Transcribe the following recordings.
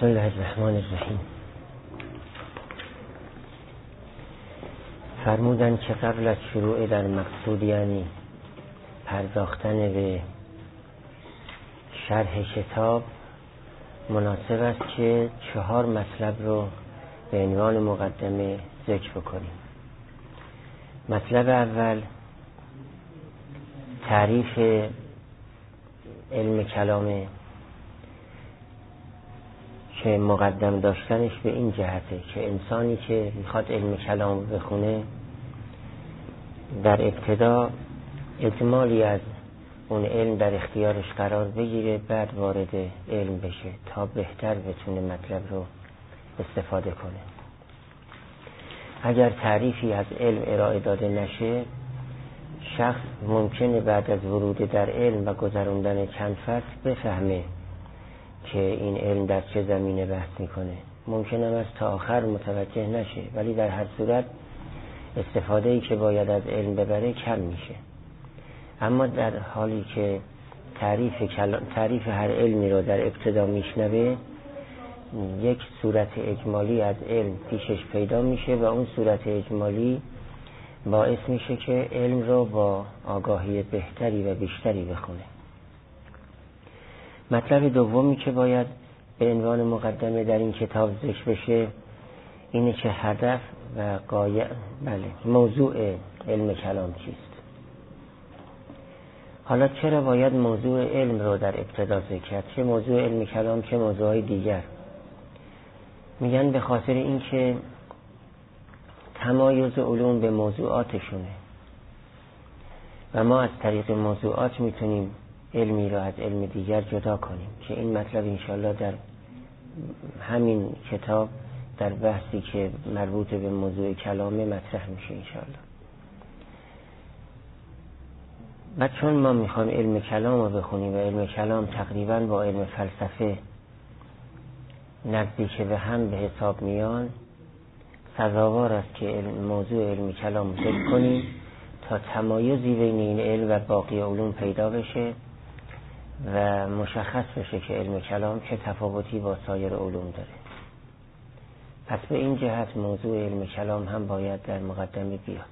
بسم الله الرحمن الرحیم. فرمودن که قبل از شروع در مقصود، یعنی پرداختن به شرح کتاب، مناسب است که 4 مطلب رو به عنوان مقدمه ذکر بکنیم. مطلب اول تعریف علم کلامه که مقدم داشتنش به این جهته که انسانی که میخواد علم کلام بخونه در ابتدا اجمالی از اون علم در اختیارش قرار بگیره، بعد وارد علم بشه تا بهتر بتونه مطلب رو استفاده کنه. اگر تعریفی از علم ارائه داده نشه، شخص ممکنه بعد از ورود در علم و گذراندن چند فصل بفهمه که این علم در چه زمینه بحث میکنه. ممکنه از تا آخر متوجه نشه، ولی در هر صورت استفاده‌ای که باید از علم ببره کم میشه. اما در حالی که تعریف هر علمی رو در ابتدا میشنوه، یک صورت اجمالی از علم پیشش پیدا میشه و اون صورت اجمالی باعث میشه که علم رو با آگاهی بهتری و بیشتری بخونه. مطلب دومی که باید به عنوان مقدمه در این کتاب ذکر بشه اینه که هدف و موضوع علم کلام چیست. حالا چرا باید موضوع علم رو در ابتدا ذکر کرد؟ چه موضوع علم کلام چه موضوعهای دیگر؟ میگن به خاطر اینکه تمایز علوم به موضوعاتشونه و ما از طریق موضوعات میتونیم علمی رو از علم دیگر جدا کنیم، که این مطلب انشاءالله در همین کتاب در بحثی که مربوط به موضوع کلامه مطرح میشه انشاءالله. و چون ما میخوایم علم کلام رو بخونیم و علم کلام تقریبا با علم فلسفه نزدیک به هم به حساب میان، سزاوار است که موضوع علم کلام ذکر کنیم تا تمایزی بین این علم و باقی علوم پیدا بشه و مشخص بشه که علم کلام چه تفاوتی با سایر علوم داره. پس به این جهت موضوع علم کلام هم باید در مقدمه بیاد.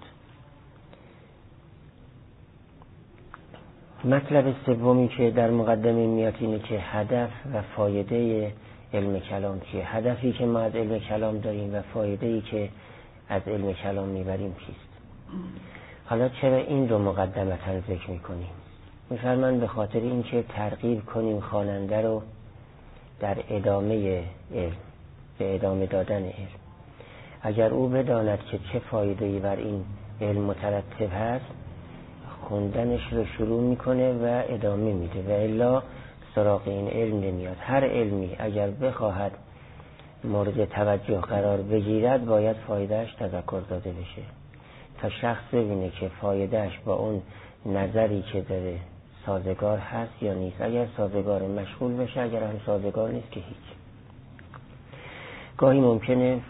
مطلب سومی که در مقدمه میاد اینه که هدف و فایده علم کلام چیه. هدفی که ما از علم کلام داریم و فایده‌ای که از علم کلام میبریم چیست. حالا چرا این رو مقدمتاً ذکر میکنیم؟ میفرمان به خاطر اینکه ترغیب کنیم خواننده رو در ادامه علم، به ادامه دادن علم. اگر او بداند که چه فایده‌ای بر این علم مترتب هست، خوندنش رو شروع میکنه و ادامه میده و الا سراغ این علم نمیاد. هر علمی اگر بخواهد مورد توجه قرار بگیرد باید فایدهش تذکر داده بشه تا شخص ببینه که فایدهش با اون نظری که داره سازگار هست یا نیست. اگر سازگار مشغول بشه، اگر هم سازگار نیست که هیچ. گاهی ممکنه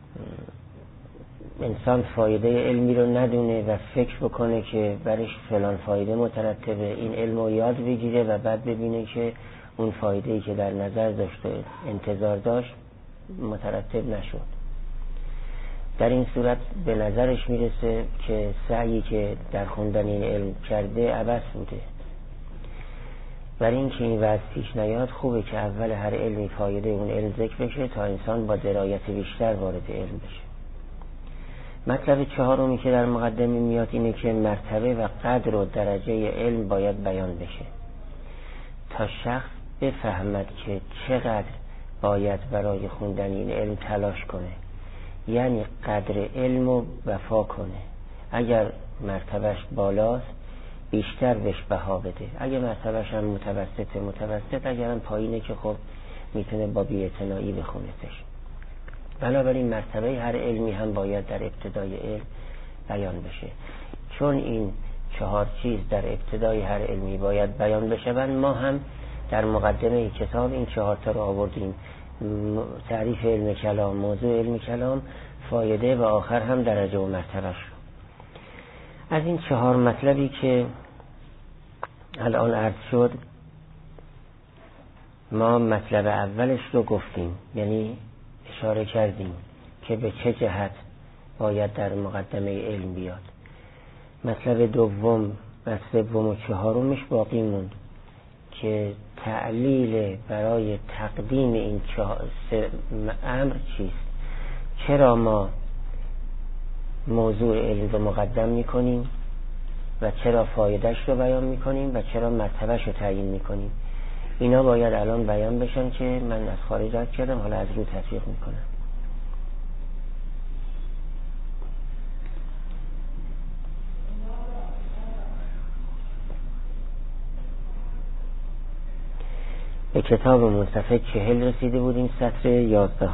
انسان فایده علمی رو ندونه و فکر بکنه که برش فلان فایده مترتبه، این علم رو یاد بگیره و بعد ببینه که اون فایده‌ای که در نظر داشته انتظار داشت مترتب نشد. در این صورت به نظرش میرسه که سعی که در خوندن این علم کرده عبث بوده. برای اینکه این وضع پیش نیاد، خوبه که اول هر علمی فایده اون علم ذکر بشه تا انسان با درایت بیشتر وارد علم بشه. مطلب چهارمی که در مقدمه میاد اینه که مرتبه و قدر و درجه علم باید بیان بشه تا شخص بفهمد که چقدر باید برای خوندن این علم تلاش کنه، یعنی قدر علم رو وفا کنه. اگر مرتبهش بالاست بیشتر بهش بها بده، اگر مرتبهش هم متوسط، اگر هم پایینه که خب میتونه با بی‌اعتنایی بخونهش. بنابراین مرتبه هر علمی هم باید در ابتدای علم بیان بشه. چون این 4 چیز در ابتدای هر علمی باید بیان بشه، ما هم در مقدمه کتاب این 4 تا رو آوردیم: تعریف علم کلام، موضوع علم کلام، فایده و آخر هم درجه و مرتبهش. از این 4 مطلبی که الان عرض شد، ما مطلب اولش رو گفتیم، یعنی اشاره کردیم که به چه جهت باید در مقدمه علم بیاد. مطلب دوم و سوم و چهارمش باقی موند که تعلیل برای تقدیم این امر چیست. چرا ما موضوع علم رو مقدم میکنیم و چرا فایدهش رو بیان میکنیم و چرا مرتبهش رو تعیین میکنیم. اینا باید الان بیان بشن که من از خارج رد کردم، حالا از رو تطبیق میکنم. به کتاب صفحه 40 رسیده بودیم، سطر 11.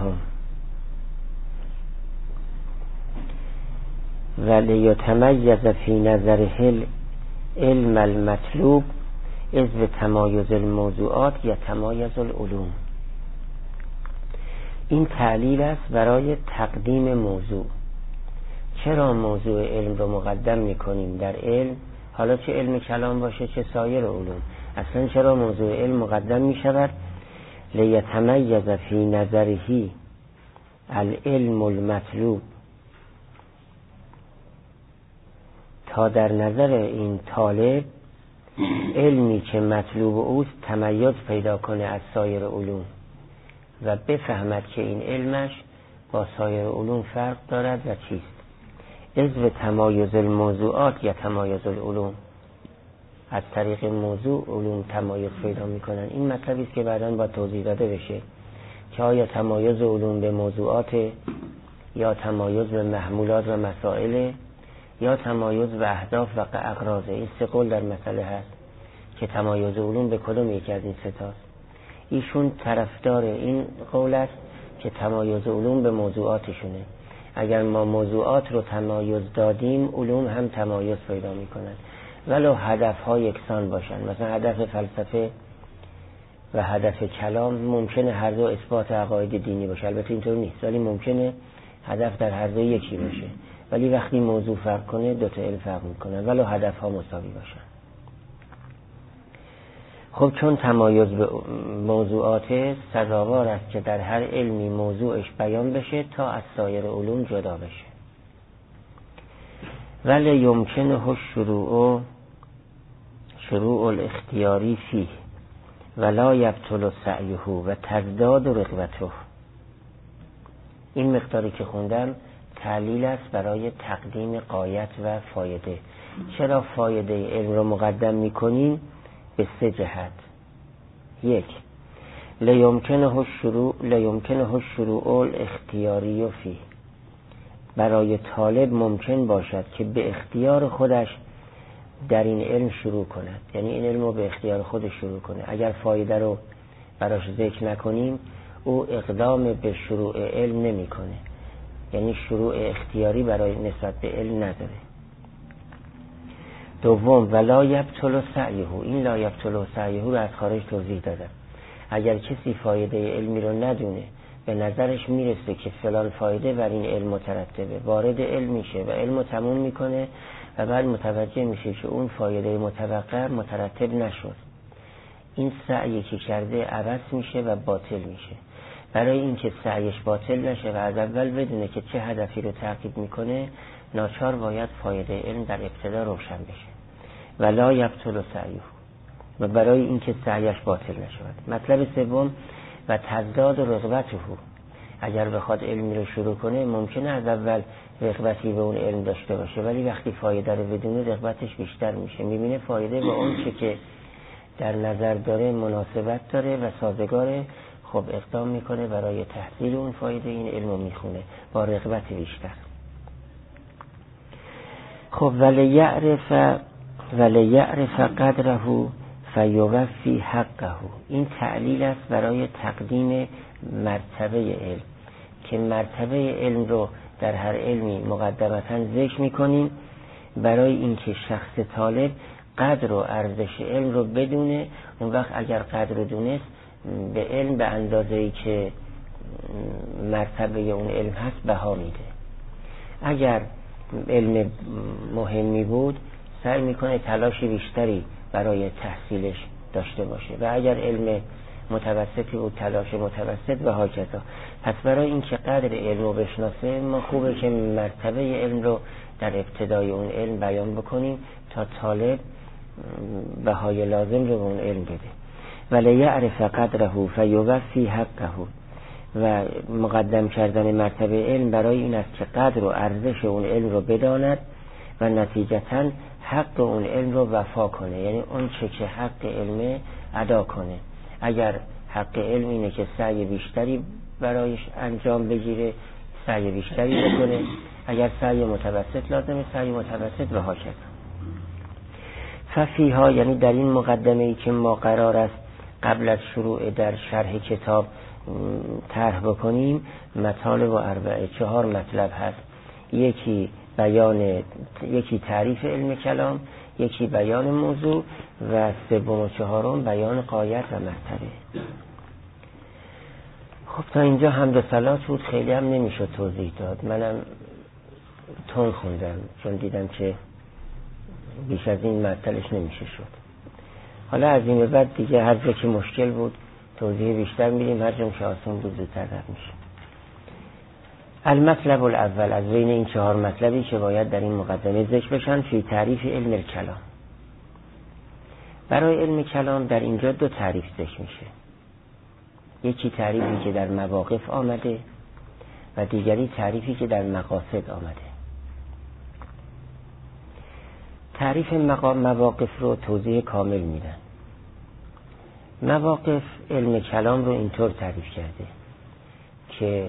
ولیتمیز فی نظره علم المطلوب از به تمایز الموضوعات یا تمایز العلوم. این تعلیل است برای تقدیم موضوع. چرا موضوع علم رو مقدم میکنیم در علم، حالا چه علم کلام باشه چه سایر علوم، اصلا چرا موضوع علم مقدم میشود؟ لیتمیز فی نظره العلم المطلوب، تا در نظر این طالب علمی که مطلوب اوست تمیز پیدا کنه از سایر علوم و بفهمد که این علمش با سایر علوم فرق دارد و چیست. از تمایز الموضوعات یا تمایز العلوم، از طریق موضوع علوم تمایز پیدا میکنن. این مطلبی است که بعداً با توضیح داده بشه که آیا تمایز علوم به موضوعات یا تمایز به محمولات و مسائل یا تمایز به اهداف و اغراض. این سه قول در مسئله هست که تمایز علوم به کدوم یکی از این سه تاست. ایشون طرفدار این قول است که تمایز علوم به موضوعاتشونه. اگر ما موضوعات رو تمایز دادیم علوم هم تمایز پیدا میکنن، ولو هدفها یکسان باشن. مثلا هدف فلسفه و هدف کلام ممکنه هر دو اثبات عقاید دینی باشه، البته اینطور نیست، ولی ممکنه هدف در هر دو یکی باشه، ولی وقتی موضوع فرق کنه دوتا علم فرق میکنن ولو هدفها مساوی باشن. خب چون تمایز به موضوعات سزاوار است که در هر علمی موضوعش بیان بشه تا از سایر علوم جدا بشه. ولی یمکنه شروع الاختیاری فیه ولا یبطل سعیه و تزداد رغبته. این مقداری که خوندم تعلیل است برای تقدیم غایت و فایده. چرا فایده علم رو مقدم میکنیم؟ به سه جهت. یک، لیمکنه الشروع الاختیاری فیه، برای طالب ممکن باشد که به اختیار خودش در این علم شروع کند، یعنی این علم رو به اختیار خودش شروع کنه. اگر فایده رو براش ذکر نکنیم او اقدام به شروع علم نمی کنه، یعنی شروع اختیاری برای نسبت به علم نداره. دوم، ولا یبطل سعیه. این لا یبطل سعیه رو از خارج توضیح دادم. اگر کسی فایده علمی رو ندونه، به نظرش میرسه که فلان فایده بر این علم مترتبه، وارد علم میشه و علم رو تموم میکنه و بعد متوجه میشه که اون فایده متوقع مترتب نشد، این سعی که کرده عوض میشه و باطل میشه. برای اینکه سعیش باطل نشه و از اول بدونه که چه هدفی رو تعقیب میکنه، ناچار باید فایده علم در ابتدا روشن بشه. ولا یبطل سعیه، و برای اینکه سعیش باطل نشود. مطلب سوم، و تزداد رغبته. اگر بخواد علمی رو شروع کنه ممکنه از اول رغبتی به اون علم داشته باشه، ولی وقتی فایده رو بدونه رغبتش بیشتر میشه، میبینه فایده با اون چه که در نظر داره مناسبت داره و سازگاره، خب اقدام میکنه برای تحصیل اون فایده، این علم رو میخونه با رغبت بیشتر. خب ولی یعرف قدره فیوفی حقه. این تعلیل است برای تقدیم مرتبه علم، که مرتبه علم رو در هر علمی مقدمتا ذکر میکنیم برای اینکه شخص طالب قدر و ارزش علم رو بدونه. اون وقت اگر قدر رو دونست به علم به اندازه‌ای که مرتبه اون علم هست بها میده. اگر علم مهمی بود سعی میکنه تلاشی بیشتری برای تحصیلش داشته باشه، و اگر علم متوسطی بود، تلاش متوسط و هاکذا. پس برای اینکه قدر علم رو بشناسه ما خوبه که مرتبه علم رو در ابتدای اون علم بیان بکنیم تا طالب بهای لازم رو به اون علم بده. ولی یعرف قدره فیوفی حقه، و مقدم کردن مرتبه علم برای این است که قدر و ارزش اون علم رو بداند و نتیجتاً حق اون علم رو وفا کنه، یعنی اون چه که حق علم ادا کنه. اگر حق علم اینه که سعی بیشتری برایش انجام بگیره، سعی بیشتری بکنه. اگر سعی متوسط لازمه، سعی متوسط و هاکذا. ففیها، یعنی در این مقدمه‌ای که ما قرار است قبل از شروع در شرح کتاب طرح بکنیم، مطالب و اربعه، 4 مطلب هست. یکی تعریف علم کلام، یکی بیان موضوع و 3 و 4 بیان غایت و مرتبه. خب تا اینجا حمد و صلات بود، خیلی هم نمیشد توضیح داد. منم تون خوندم چون دیدم که بیش از این معطلش نمیشه شد. حالا از این به بعد دیگه هر جا که مشکل بود توضیح بیشتر میدیم، هر جا که آسان بود زودتر رد میشه. المطلب الاول، از بین این 4 مطلبی که باید در این مقدمه ذکر بشن، فی تعریف علم الکلام. برای علم کلام در اینجا 2 تعریف ذکر میشه. یکی تعریفی که در مواقف آمده و دیگری تعریفی که در مقاصد آمده. تعریف مواقف رو توضیح کامل میدن. مواقف علم کلام رو اینطور تعریف کرده که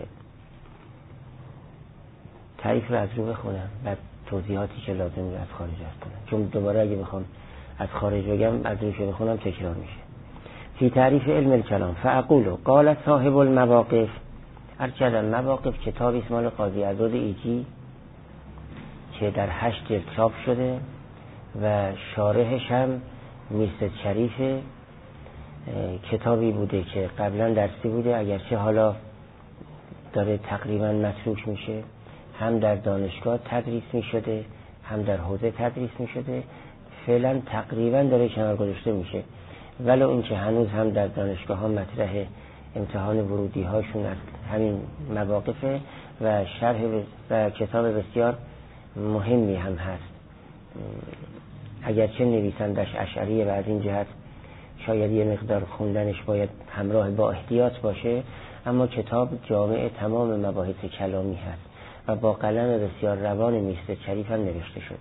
تعریف رو از رو بخونم، بعد توضیحاتی که لازم رو از خارج عرض کنم، چون دوباره اگه بخوام از خارج بگم از روش بخونم تکرار میشه. فی تعریف علم الکلام فاقول قال صاحب المواقف. ارچدن مواقف کتابی اسم مال قاضی عضاد ایجی که در 8 جلد چاپ شده و شارحش هم میرزا شریف. کتابی بوده که قبلا درسی بوده، اگرچه حالا داره تقریبا متروک میشه. هم در دانشگاه تدریس میشده، هم در حوزه تدریس میشده. فعلا تقریبا داره کنار گذاشته میشه، ولی این که هنوز هم در دانشگاه ها مطرح امتحان ورودی هاشون از همین مواقفه و شرح و کتاب بسیار مهمی هم هست. اگرچه نویسندش اشعریه و از این جهت شاید یه مقدار خوندنش باید همراه با احتیاط باشه، اما کتاب جامع تمام مباحث کلامی هست و با قلم بسیار روان میرزا شریف هم نوشته شده.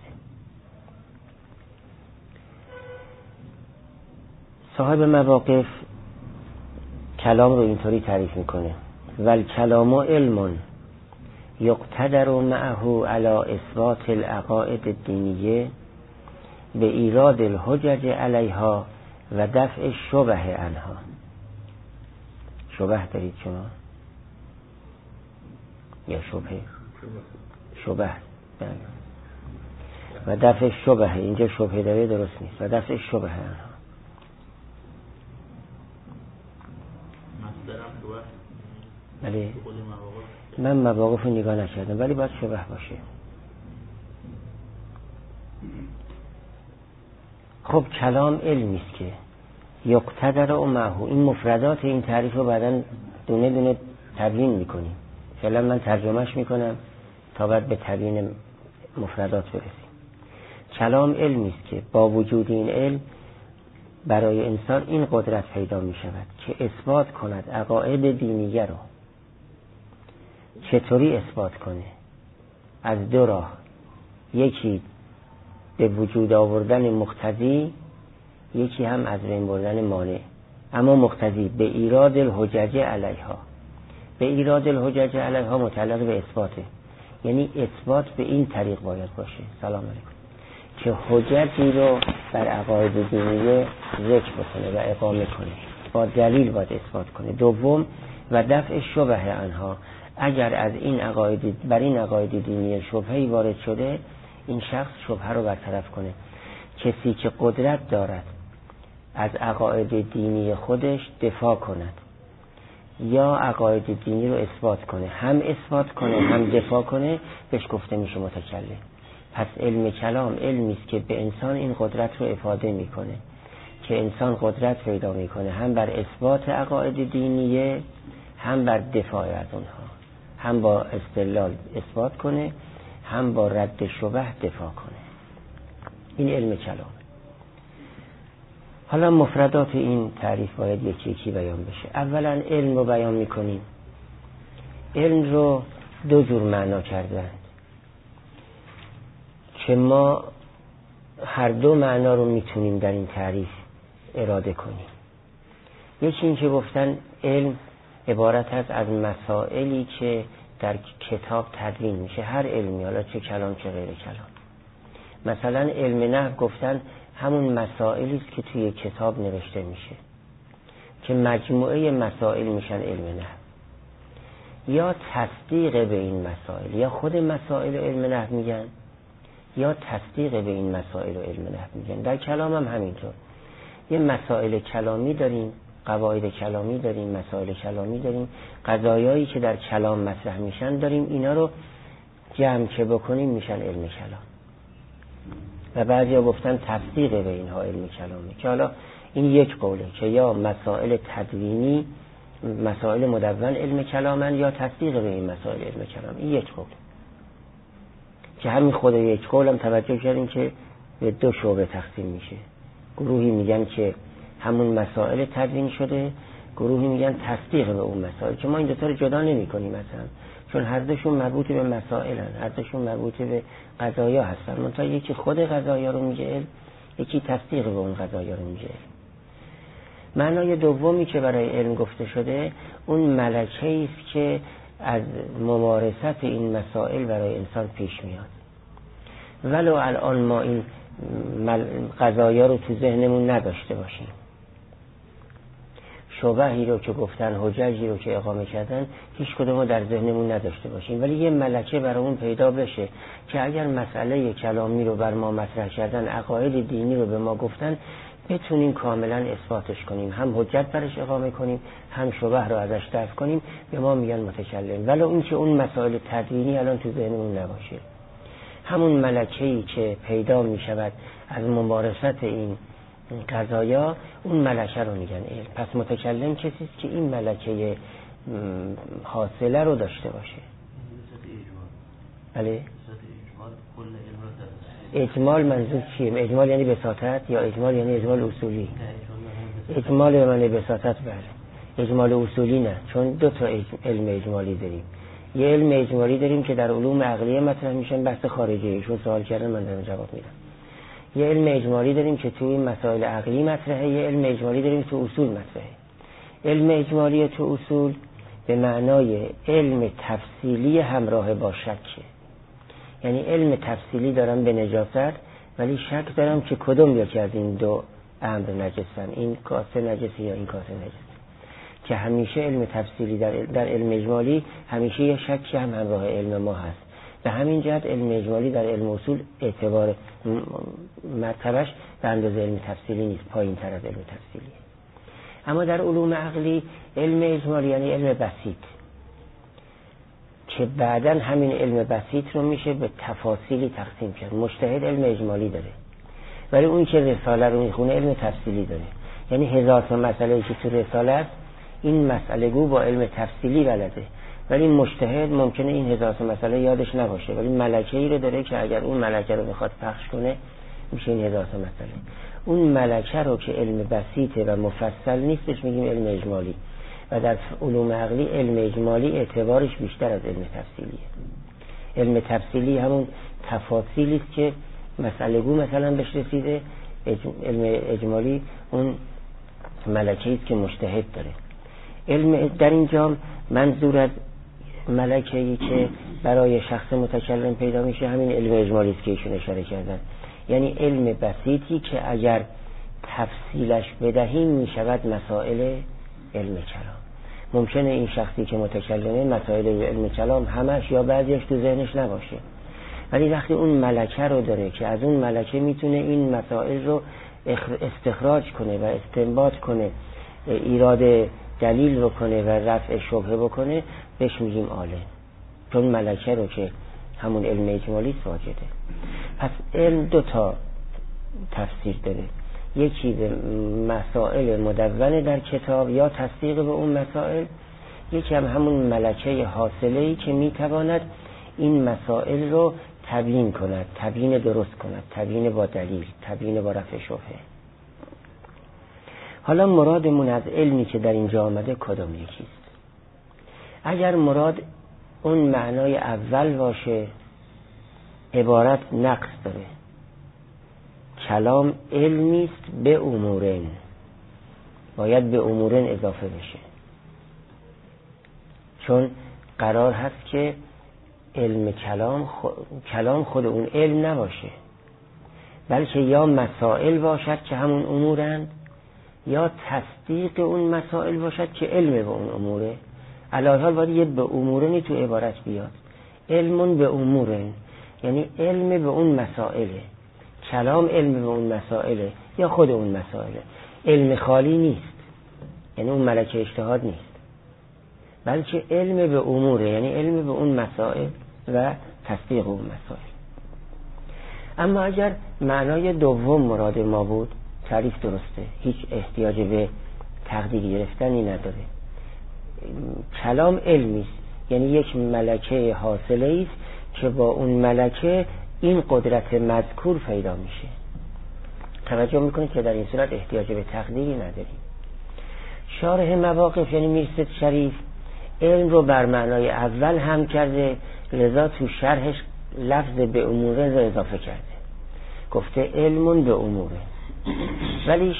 صاحب مواقف کلام رو اینطوری تعریف میکنه: ول کلام علم یقتدر معه علی اثبات العقائد الدینیه به ایراد الحجج علیها و دفع الشبه عنها. شبه دارید شما؟ یا شبه؟ شبه. و دفع شبه، اینجا شبه داره درست نیست. و دفع شبه عنها. بله من مواقف رو نگاه نکردم، ولی باید شبه باشه. خب کلام علمی است که یقتدر و معه. این مفردات این تعریف رو بعداً دونه دونه تبیین میکنیم. فعلا من ترجمهش میکنم تا بعد به تبیین مفردات برسیم. کلام علمی است که با وجود این علم برای انسان این قدرت پیدا می شود که اثبات کند عقاید دینیه رو. چطوری اثبات کنه؟ از 2 راه. یکی به وجود آوردن مقتضی، یکی هم از بین بردن مانع. اما مقتضی به ایراد الحجج علیها. به ایراد الحجج علیها متعلق به اثباته، یعنی اثبات به این طریق باید باشه. سلام علیکم. که حجتی رو بر عقاید دینیه ذکر بکنه و اقامه کنه، با دلیل باید اثبات کنه. دوم و دفع شبه عنها. اگر از این عقاید بر این عقاید دینیه شبهه‌ای وارد شده، این شخص شبهه رو برطرف کنه. کسی که قدرت دارد از عقاید دینی خودش دفاع کند یا عقاید دینی رو اثبات کنه، هم اثبات کنه هم دفاع کنه، بهش گفته میشه متکلم. پس علم کلام علمی است که به انسان این قدرت رو افاده میکنه که انسان قدرت پیدا میکنه هم بر اثبات عقاید دینیه، هم بر دفاع از اونها، هم با استدلال اثبات کنه، هم با رد شبه دفاع کنه. این علم کلام. حالا مفردات این تعریف باید یکی یکی بیان بشه. اولا علم رو بیان میکنیم. علم رو دو جور معنا کردند که ما هر دو معنا رو میتونیم در این تعریف اراده کنیم. یکی این که گفتن علم عبارت است از مسائلی که در کتاب تدوین میشه، هر علمی، حالا چه کلام چه غیر کلام. مثلا علم نحو گفتن همون مسائلی است که توی کتاب نوشته میشه که مجموعه مسائل میشن علم نحو. یا تصدیق به این مسائل، یا خود مسائل علم نحو میگن، یا تصدیق به این مسائل علم نحو میگن. در کلام هم همینطور، یه مسائل کلامی داریم، قواعد کلامی داریم، مسائل کلامی داریم، قضایایی که در کلام مطرح میشن داریم. اینا رو جمع که بکنیم میشن علم کلام. و بعضیا گفتن تصدیق به اینها علم کلامه، که حالا این یک قوله که یا مسائل تدوینی، مسائل مدون علم کلامن، یا تصدیق به این مسائل علم کلام. این یک قول که همین خود یک قول هم توجه کردیم که به دو شعبه تقسیم میشه. گروهی میگن که همون مسائل تدوین شده، گروهی میگن تصدیق به اون مسائل، که ما این دوتا رو جدا نمی کنیم مثلا، چون هر دوشون مربوط به مسائلن، هر دوشون مربوط به قضایا هستن. منتها یکی خود قضایا رو میگه علم، یکی تصدیق به اون قضایا رو میگه علم. معنای دومی که برای علم گفته شده اون ملکه‌ای است که از ممارست این مسائل برای انسان پیش میاد. ولو الان ما این قضایا رو تو ذهنمون نداشته باشیم، شبهی رو که گفتن، حججی رو که اقامه کردن، هیچ کدوم در ذهنمون نداشته باشیم، ولی یه ملکه برامون پیدا بشه که اگر مسئله کلامی رو بر ما مطرح کردن، عقاید دینی رو به ما گفتن، بتونیم کاملا اثباتش کنیم، هم حجت برش اقامه کنیم، هم شبه رو ازش دفع کنیم. به ما میگن متکلم. ولو این که اون مسائل تدوینی الان تو ذهنمون نباشه، همون ملکه‌ای که پیدا میشود از ممارست این قضایا، اون ملکه رو میگن علم. پس متکلم کسی است که این ملکه حاصله رو داشته باشه. بله. اجمال منظور چیه؟ اجمال یعنی بساطت یا اجمال یعنی اجمال اصولی؟ اجمال به معنی بساطت. بله. اجمال اصولی نه، چون دو تا علم اجمالی داریم. یه علم اجمالی داریم که در علوم عقلیه مطرح میشن، بحث خارجی، چون سوال کردن من دارم جواب میدم. یه علم اجمالی داریم که توی مسائل عقلی مطرحه، یه علم اجمالی داریم تو اصول مطرحه. علم اجمالی تو اصول به معنای علم تفصیلی همراه با شکه. یعنی علم تفصیلی دارم به نجاست، ولی شک دارم که کدوم یکی از این دو امر نجسن، این کاسه نجسی یا این کاسه نجسی. که همیشه علم تفصیلی در علم اجمالی همیشه یه شکی هم همراه علم ما هست. به همین جهت علم اجمالی در علم اصول اعتبار مرتبش به اندازه علم تفصیلی نیست، پایین تر از علم تفصیلی. اما در علوم عقلی علم اجمالی یعنی علم بسیط، که بعداً همین علم بسیط رو میشه به تفاصیلی تقسیم کرد. مجتهد علم اجمالی داره، ولی اون که رساله رو میخونه علم تفصیلی داره. یعنی هزار تا مسئله که تو رساله است، این مسئله گو با علم تفصیلی بلده، ولی مجتهد ممکنه این هزار تا مسئله یادش نباشه، ولی ملکه‌ای رو داره که اگر اون ملکه رو بخواد پخش کنه میشه این هزار تا مسئله. اون ملکه رو که علم بسیطه و مفصل نیستش میگیم علم اجمالی. و در علوم عقلی علم اجمالی اعتبارش بیشتر از علم تفصیلیه. علم تفصیلی همون تفاصیلی است که مسئله گو مثلا بهش رسیده، علم اجمالی اون ملکه‌ای است که مجتهد داره. علم در اینجا منظور از ملکه‌ای که برای شخص متکلم پیدا میشه همین علم اجمالی است که ایشون اشاره کردن. یعنی علم بسیطی که اگر تفصیلش بدهیم میشود مسائل علم کلام. ممکنه این شخصی که متکلمه مسائل علم کلام همش یا بعضیش تو ذهنش نباشه، ولی وقتی اون ملکه رو داره که از اون ملکه میتونه این مسائل رو استخراج کنه و استنباط کنه، ایراد دلیل رو کنه و رفع شبهه بکنه، بهش میگیم عالم. چون ملکه رو که همون علم اجمالی واجده. پس علم دو تا تفسیر داره. یکی به مسائل مدونه در کتاب یا تصدیق به اون مسائل، یکی هم همون ملکه حاصله‌ای که میتواند این مسائل رو تبیین کند، تبیین درست کند، تبیین با دلیل، تبیین با رفع شبهه. حالا مرادمون از علمی که در اینجا آمده کدام یکیست؟ اگر مراد اون معنای اول باشه، عبارت نقص داره. کلام علمیست به امورن، باید به امورن اضافه بشه، چون قرار هست که علم کلام خود اون علم نباشه، بلکه یا مسائل باشد که همون امورند، یا تصدیق اون مسائل باشد که علم به اون اموره. علاوه حال باید یه به امورنی تو عبارت بیاد. علمون به امورن یعنی علم به اون مسائله، کلام علم به اون مسائله یا خود اون مسائله. علم خالی نیست، یعنی اون ملکه اجتهاد نیست، بلکه علم به اموره، یعنی علم به اون مسائل و تصدیق اون مسائل. اما اگر معنای دوم مراد ما بود، تعریف درسته، هیچ احتیاج به تقدیر گرفتنی نداره. کلام علمی است، یعنی یک ملکه حاصله است که با اون ملکه این قدرت مذکور پیدا میشه. توجه میکنید که در این صورت احتیاج به تقدیری نداریم. شارح مواقف یعنی میرزا شریف علم رو بر معنای اول هم کرده، لذا تو شرحش لفظ به اموره رو اضافه کرده، گفته علمون به اموره. ولی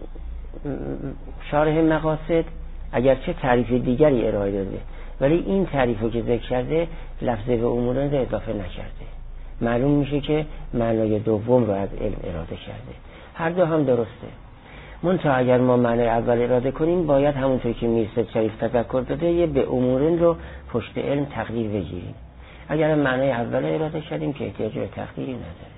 شارح مقاصد اگرچه تعریف دیگری ارائه داده، ولی این تعریف رو که ذکر کرده لفظ به اموره رو اضافه نکرده. معلوم میشه که معنای دوم رو از علم اراده کرده. هر دو هم درسته، منتها اگر ما معنای اول اراده کنیم باید همونطور که میرزا شریف تذکر داده یه به امورن رو پشت علم تقدیر بگیریم. اگر معنای اول اراده کردیم که احتیاج به تقدیری نداره.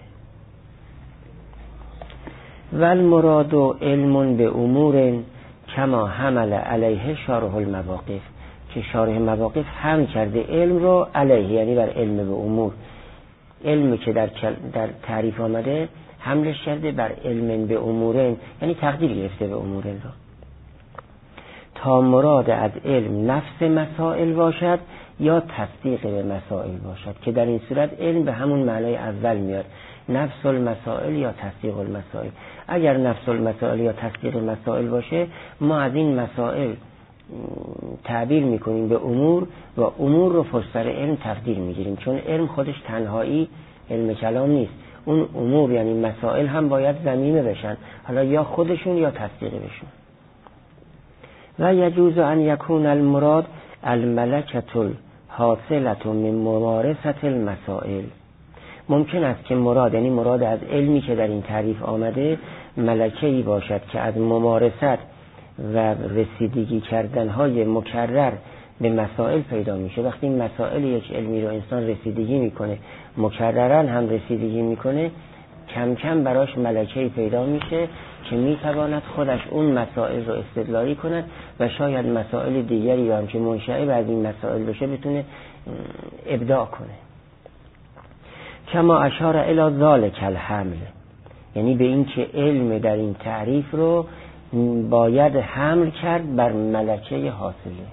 والمراد علم به امور کما حمل علیه شارح المواقف، که شارح مواقف هم کرده علم رو علیه، یعنی بر علم به امور. علمی که در تعریف آمده حملش کرده بر علم به امورن، یعنی تقدیر گرفته به امورن رو، تا مراد از علم نفس مسائل باشد یا تصدیق به مسائل باشد، که در این صورت علم به همون معنای اول میاد، نفس المسائل یا تصدیق المسائل. اگر نفس المسائل یا تصدیق المسائل باشه، ما از این مسائل تعبیر میکنیم به امور و امور رو پشت علم تقدیر میگیریم، چون علم خودش تنهایی علم کلام نیست. اون امور یعنی مسائل هم باید ضمیمه بشن، حالا یا خودشون یا تصدیق بشن. و یجوز ان یکون المراد الملکة الحاصلة من ممارسة المسائل. ممکن است که مراد، یعنی مراد از علمی که در این تعریف آمده، ملکه‌ای باشد که از ممارست و رسیدگی کردنهای مکرر به مسائل پیدا میشه. وقتی این مسائل یک علمی رو انسان رسیدگی میکنه، مکررن هم رسیدگی میکنه، کم کم براش ملکه‌ای پیدا میشه که میتواند خودش اون مسائل رو استدلالی کند و شاید مسائل دیگری رو هم که منشأ از این مسائل بشه بتونه ابداع کنه. کما اشار الی ذلک الحمل، یعنی به این که علم در این تعریف رو باید حمل کرد بر ملکه حاصله.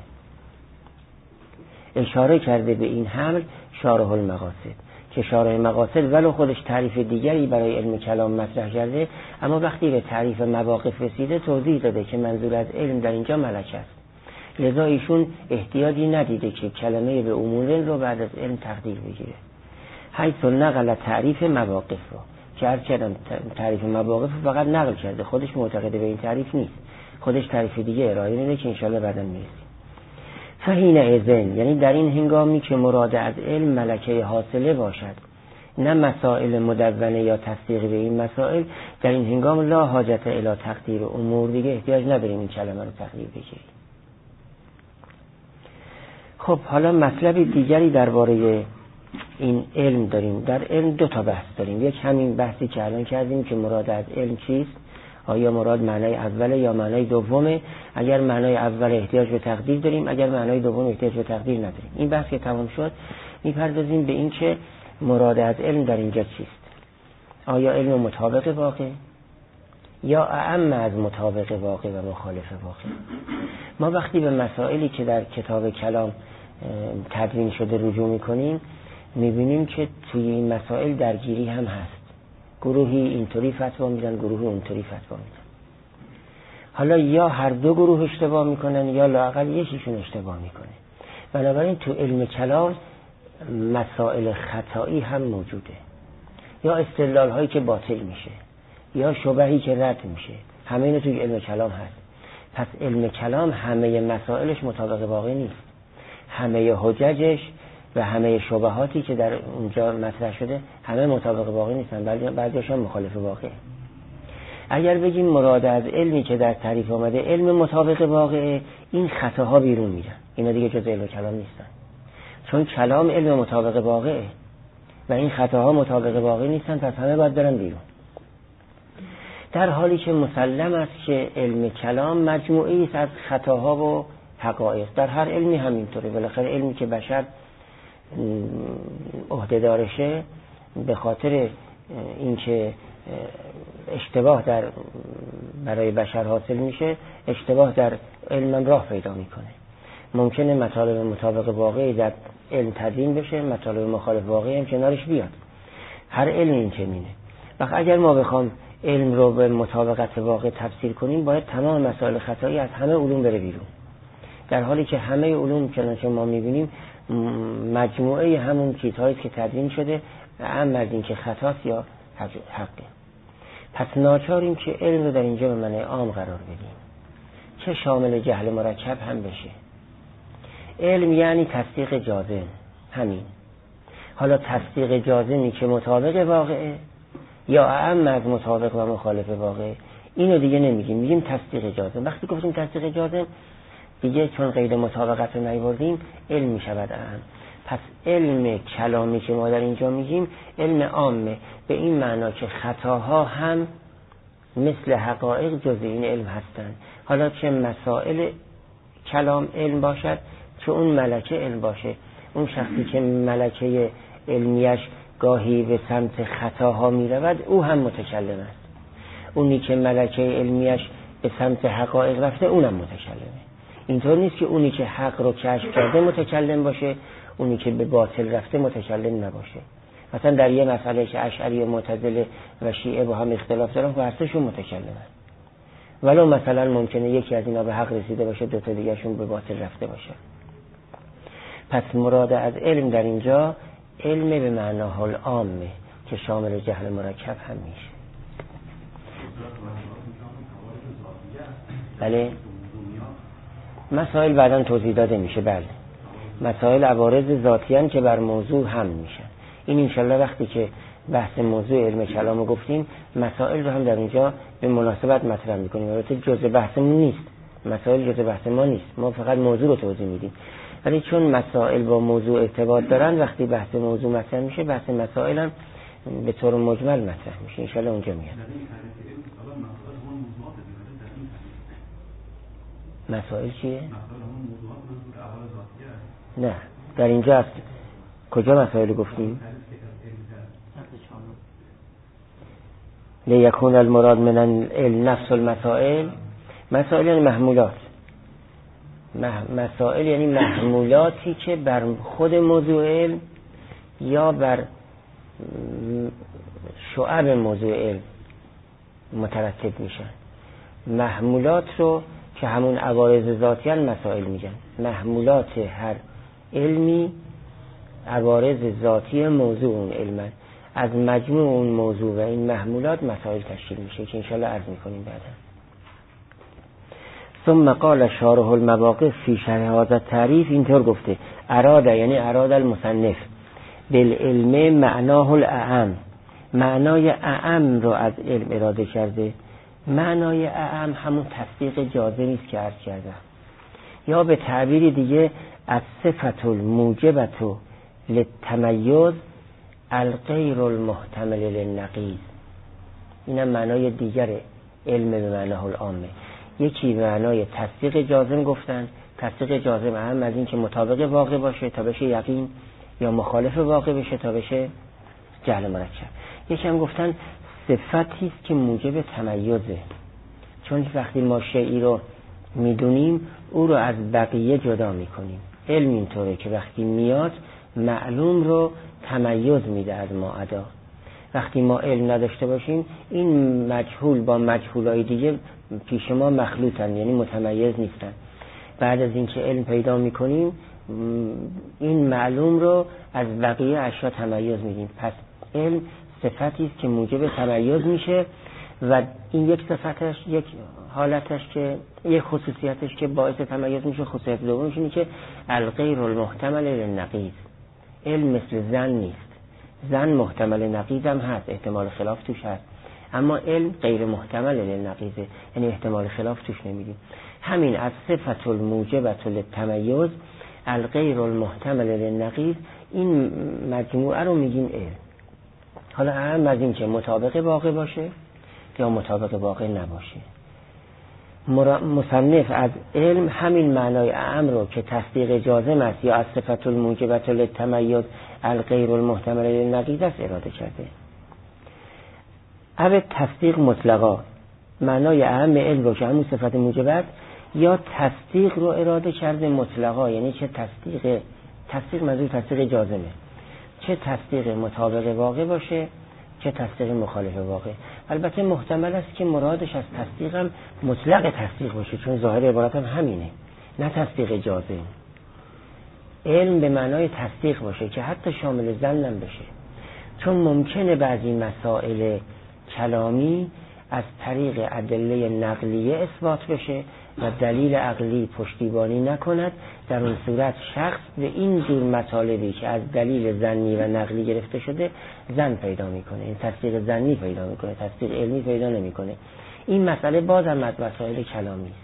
اشاره کرده به این حمل شارح المقاصد، که شارح مقاصد ولو خودش تعریف دیگری برای علم کلام مطرح کرده، اما وقتی به تعریف مواقف رسیده توضیح داده که منظور از علم در اینجا ملکه است. لذا ایشون احتیاجی ندیده که کلمه به امور رو بعد از علم تقدیر بگیره، حیث نقل تعریف مواقف رو که هر کردم تعریف مواقف رو فقط نقل کرده، خودش معتقده به این تعریف نیست، خودش تعریف دیگه ارائه میده که انشالله بعدا میرسیم. فحین اذن، یعنی در این هنگامی که مراد از علم ملکه حاصله باشد، نه مسائل مدونه یا تصدیق به این مسائل، در این هنگام لا حاجت الی تقدیر امور، دیگه احتیاج نداریم این کلمه رو تقدیر بگیریم. خب حالا مطلب دیگری درباره این علم داریم. در علم دو تا بحث داریم. یک همین بحثی که الان کردیم که مراد از علم چیست، آیا مراد معنای اوله یا معنای دومه. اگر معنای اول احتیاج به تقدیر داریم، اگر معنای دوم احتیاج به تقدیر نداریم. این بحث که تمام شد میپردازیم به این که مراد از علم در اینجا چیست. آیا علم مطابق واقع، یا اعم از مطابق واقع و مخالف واقع. ما وقتی به مسائلی که در کتاب کلام تدوین شده رجوع میکنیم میبینیم که توی این مسائل درگیری هم هست. گروهی اینطوری فتوا میدن، گروهی اونطوری فتوا میدن. حالا یا هر دو گروه اشتباه میکنن یا لااقل یکیشون اشتباه میکنه. بنابراین تو علم کلام مسائل خطایی هم موجوده، یا استدلال هایی که باطل میشه یا شبهی که رد میشه. همه اینا توی علم کلام هست. پس علم کلام همه مسائلش مطابق واقع نیست، همه حججش و همه شبهاتی که در اونجا مطرح شده همه مطابق واقع نیستن، بعضی‌هاش هم مخالف واقع. اگر بگیم مراد از علمی که در تعریف آمده علم مطابق واقع، این خطاها بیرون میرن، اینا دیگه جز علم کلام نیستن، چون کلام علم مطابق واقعه و این خطاها مطابق واقع نیستن، پس همه باید برن بیرون. در حالی که مسلم است که علم کلام مجموعی است از خطاها و حقایق. در هر علمی همینطوره. بالاخره علمی که بشر عهده‌دارشه به خاطر اینکه اشتباه برای بشر حاصل میشه، اشتباه در علم راه پیدا میکنه. ممکنه مطالب مطابق واقعی در علم تدوین بشه، مطالب مخالف واقعی هم کنارش بیاد. هر علم این چنینه. وقت اگر ما بخوام علم رو به مطابقت واقع تفسیر کنیم، باید تمام مسائل خطایی از همه علوم بره بیرون، در حالی که همه علوم چنانچه ما میبینیم مجموعه همون چیزهایی که تدوین شده، اما از این که خطاست یا حقه. پس ناچاریم که علم رو در اینجا به معنی عام قرار بدیم، چه شامل جهل مرکب هم بشه. علم یعنی تصدیق جازم، همین. حالا تصدیق جازمی که مطابق واقعه یا اعم از مطابق و مخالف واقعه، اینو دیگه نمیگیم، میگیم تصدیق جازم. وقتی گفتیم تصدیق جازم دیگه چون قید مطابقت رو نیاوردیم علم میشود اعم. پس علم کلامی که ما در اینجا میگیم علم عامه، به این معنا که خطاها هم مثل حقایق جز این علم هستند. حالا چه مسائل کلام علم باشد، چه اون ملکه علم باشه. اون شخصی که ملکه علمیش گاهی به سمت خطاها میرود او هم متکلم است. اونی که ملکه علمیش به سمت حقایق رفته اونم متکلمه. اینطور نیست که اونی که حق رو کشف کرده متکلم باشه، اونی که به باطل رفته متکلم نباشه. مثلا در یه مسئله که اشعری و معتزله و شیعه با هم اختلاف دارن، هر سه‌شون متکلمن، ولو مثلا ممکنه یکی از اینا به حق رسیده باشه، دو تا دیگه‌شون به باطل رفته باشه. پس مراد از علم در اینجا علم به معناه العامه که شامل جهل مرکب هم میشه. بله، مسائل بعداً توضیح داده میشه. بله، مسائل عوارض ذاتیان که بر موضوع هم میشن. این انشالله وقتی که بحث موضوع علم کلام رو گفتیم، مسائل رو هم در اینجا به مناسبت مطرح میکنیم. البته جزء بحثمون نیست، مسائل جزء بحث ما نیست، ما فقط موضوع رو توضیح میدیم. ولی چون مسائل با موضوع ارتباط دارن، وقتی بحث موضوع مطرح میشه، بحث مسائل هم به طور مجمل مطرح میشه. انشالله اونجا میاد. مسائل چیه؟ نه، در اینجا هست. کجا مسائل گفتیم؟ لیکون المراد من النفس المسائل. مسائل یعنی محمولات. مسائل یعنی محمولاتی که بر خود موضوع علم یا بر شعب موضوع علم مترتب میشن. محمولات رو که همون عوارض ذاتیان مسائل میگن. محمولات هر علمی عوارض ذاتی موضوع اون علم، از مجموع اون موضوع و این محمولات مسائل تشکیل میشه که انشالله عرض میکنیم بعدا. ثم قال شارح المواقف فی شرح هذا التعریف، اینطور گفته: اراد یعنی اراد المصنف بالعلم معناه الاعم، معنای اعم رو از علم اراده کرده. معنای اعم همون تصدیق جازمی است که عرض کردم، یا به تعبیر دیگه از صفت الموجبت للتمیز الغیر المحتمل للنقیض. اینم معنای دیگر علم به معناه العامه. یکی به معنای تصدیق جازم گفتن، تصدیق جازم اهم از این که مطابق واقع باشه تا بشه یقین، یا مخالف واقع بشه تا بشه جهل مرکب. یکی هم گفتن صفتی است که موجب تمیزه، چون وقتی ما شیئی رو میدونیم او رو از بقیه جدا میکنیم. علم اینطوره که وقتی میاد معلوم رو تمیز میده از ما ادا. وقتی ما علم نداشته باشیم این مجهول با مجهولای دیگه پیش ما مخلوطن، یعنی متمیز نیستن. بعد از اینکه علم پیدا میکنیم این معلوم رو از بقیه اشیا تمیز میدیم. پس علم صفتی است که موجب تمیز میشه و این یک صفتش، یک حالتش که یک خصوصیتش که باعث تمیز میشه. خصوصیت دومش اینه که الغیر المحتمل للنقیض. علم مثل زن نیست. زن محتمل نقیض هم هست، احتمال خلاف توش هست، اما علم غیر محتمل للنقیضه، یعنی احتمال خلاف توش نمیدیم. همین از صفت الموجبة للتمیز الغیر المحتمل للنقیض، این مجموعه رو میگیم علم. حالا اهم از این که مطابق واقع باشه یا مطابق واقع نباشه. مصنف از علم همین معنای اعم رو که تصدیق جازم است یا از صفت الموجبة للتمیز الغیر المحتمل للنقیض است اراده کرده. او تصدیق مطلقا، معنای اعم علم رو که همون صفت موجبه است، یا تصدیق رو اراده کرده مطلقا، یعنی چه تصدیق منظور تصدیق جازمه، چه تصدیق مطابق واقع باشه چه تصدیق مخالف واقع. البته محتمل است که مرادش از تصدیق هم مطلق تصدیق باشه، چون ظاهر عبارت هم همینه، نه تصدیق جازم. علم به معنای تصدیق باشه که حتی شامل ظنم بشه، چون ممکنه بعضی مسائل کلامی از طریق ادله نقلیه اثبات بشه و دلیل عقلی پشتیبانی نکند. در اون صورت شخص به این جور مطالبی که از دلیل ظنی و نقلی گرفته شده ظن پیدا میکنه، این تصدیق ظنی پیدا میکنه، تصدیق علمی پیدا نمیکنه. این مسئله باز هم از مسائل کلامی است.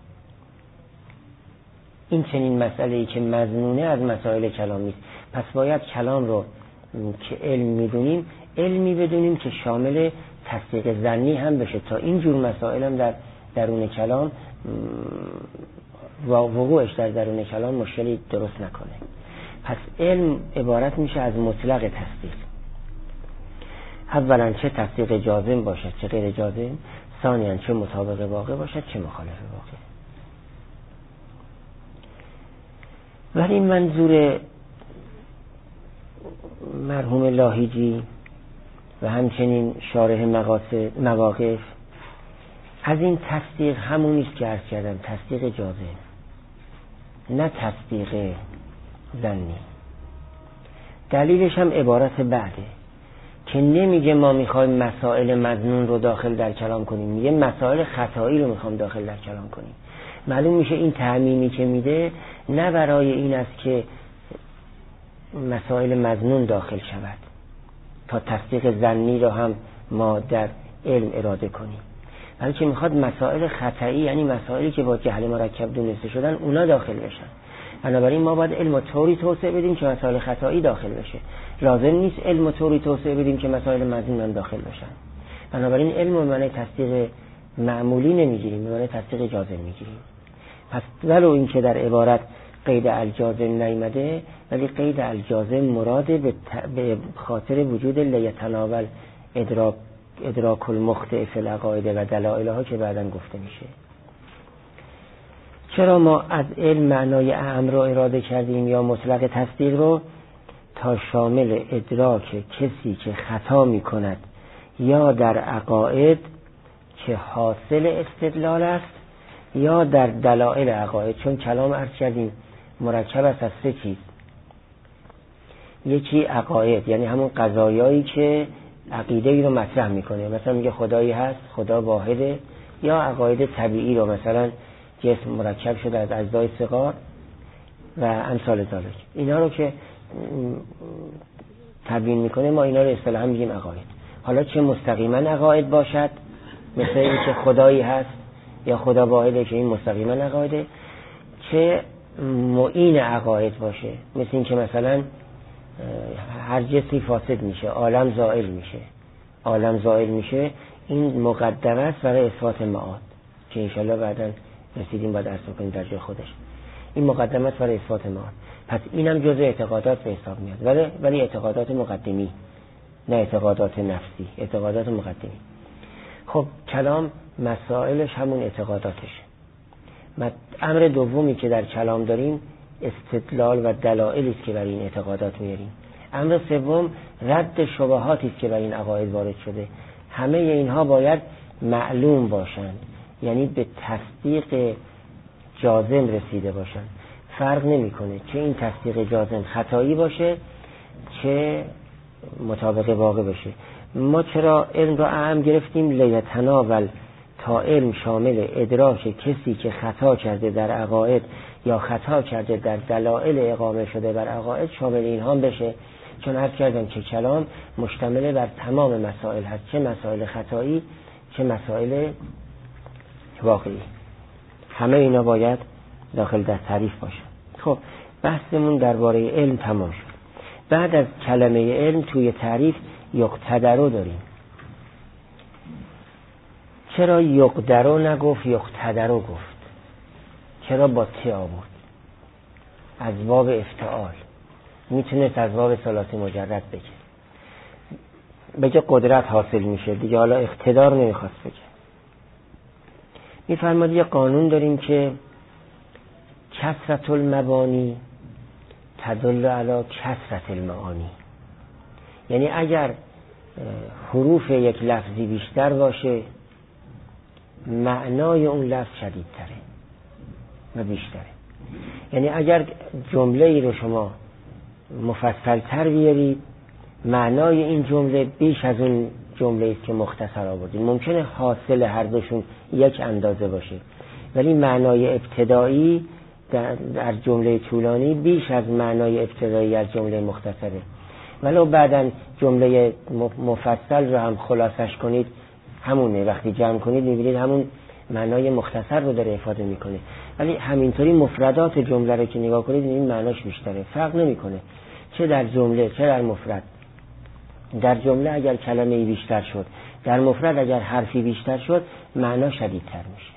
این چنین مسئله‌ای که مظنونه از مسائل کلامی است. پس باید کلام رو که علم میدونیم علمی بدونیم که شامل تصدیق ظنی هم بشه، تا این جور مسائل هم در درون کلام وقوعش در درون کلام مشکلی درست نکنه. پس علم عبارت میشه از مطلق تصدیق. اولا چه تصدیق جازم باشد چه غیر جازم، ثانیاً چه مطابق واقع باشد چه مخالف واقع. ولی منظور مرحوم لاهیجی و همچنین شارح مواقف از این تصدیق همونیست که عرض کردم، تصدیق جازم، نه تصدیق ظنی. دلیلش هم عبارت بعده که نمیگه ما میخوایم مسائل مظنون رو داخل در کلام کنیم، میگه مسائل خطایی رو میخوام داخل در کلام کنیم. معلوم میشه این تعمیمی که میده نه برای این است که مسائل مظنون داخل شود تا تصدیق ظنی رو هم ما در علم اراده کنیم، بلکه میخواد مسائل خطایی، یعنی مسائلی که با جهل مرکب دونسته شدن اونا داخل بشن. بنابراین ما باید علم طوری توسعه بدیم که مسائل خطایی داخل بشه. لازم نیست علم طوری توسعه بدیم که مسائل مظنون هم داخل بشن. بنابراین علم به معنی تصدیق معمولی نمیگیریم، به معنی تصدیق جازم میگیریم. پس ولو این که در عبارت قید الجازم نیامده، ولی قید الجازم مراد به خاطر وجود لیتناول ادراک المخطئ فی العقاید و دلایلها که بعداً گفته میشه. چرا ما از علم معنای اعم رو اراده کردیم یا مطلق تصدیق رو؟ تا شامل ادراک کسی که خطا میکند یا در عقاید که حاصل استدلال است یا در دلایل عقاید. چون کلام عرض کردیم مرکب است از سه چیز. یکی عقاید، یعنی همون قضایایی که عقیده ای رو مطرح میکنه، مثلا میگه خدایی هست، خدا واحده، یا عقاید طبیعی رو مثلا جسم مرکب شده از اجزای صغار و امثال ذالک. اینا رو که تبیین میکنه ما اینا رو اصطلاحاً میگیم عقاید. حالا چه مستقیما عقاید باشد مثل این که خدایی هست یا خدا واحده که این مستقیما عقایده، چه معین عقاید باشه مثل این که مثلا هر جسمی فاسد میشه، عالم زائل میشه، این مقدمه است برای اثبات معاد که انشالله بعدا رسیدیم باید عرض کنیم در جای خودش. این مقدمه است برای اثبات معاد. پس اینم جزء اعتقادات به حساب میاد، ولی اعتقادات مقدمی، نه اعتقادات نفسی، اعتقادات مقدمی. خب کلام مسائلش همون اعتقاداتشه. امر دومی که در کلام داریم استدلال و دلایلی است که برای این اعتقادات میاریم. امر سوم رد شبهاتی است که برای این عقاید وارد شده. همه اینها باید معلوم باشند، یعنی به تصدیق جازم رسیده باشند. فرق نمیکنه چه این تصدیق جازم خطایی باشه چه مطابق واقع باشه. ما چرا علم را اعم گرفتیم؟ لیتناول، تا علم شامل ادراک کسی که خطا کرده در عقاید یا خطا کرده در دلایل اقامه شده بر عقاید شامل اینها بشه. چون عرض کردم که کلام مشتمل بر تمام مسائل هست، چه مسائل خطایی چه مسائل واقعی، همه اینا باید داخل در تعریف باشه. خب بحثمون درباره علم تمام شد. بعد از کلمه علم توی تعریف یقتدرو داریم. چرا یقدرو نگفت یقتدرو گفت؟ چرا با تی آورد؟ از باب افتعال، میتونست از باب ثلاثی مجرد بگه قدرت حاصل میشه دیگه، حالا اقتدار نمیخواست بگه. میفرماد یه قانون داریم که کثرت المبانی تدل علی کثرت المعانی، یعنی اگر حروف یک لفظی بیشتر باشه معنای اون لفظ شدیدتره و بیشتره. یعنی اگر جمله ای رو شما مفصل‌تر بیارید معنای این جمله بیش از اون جمله است که مختصر آوردید. ممکنه حاصل هر دوشون یک اندازه باشه ولی معنای ابتدایی در جمله طولانی بیش از معنای ابتدایی از جمله مختصره. ولو بعداً جمله مفصل رو هم خلاصش کنید همونه، وقتی جمع کنید می‌بینید همون معنای مختصر رو داره افاده میکنه. ولی همینطوری مفردات جمله رو که نگاه کنید این معناش بیشتره، فرق نمیکنه چه در جمله چه در مفرد. در جمله اگر کلمه‌ای بیشتر شد، در مفرد اگر حرفی بیشتر شد معنا شدیدتر میشه.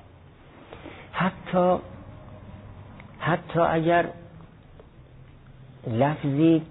حتی اگر لفظی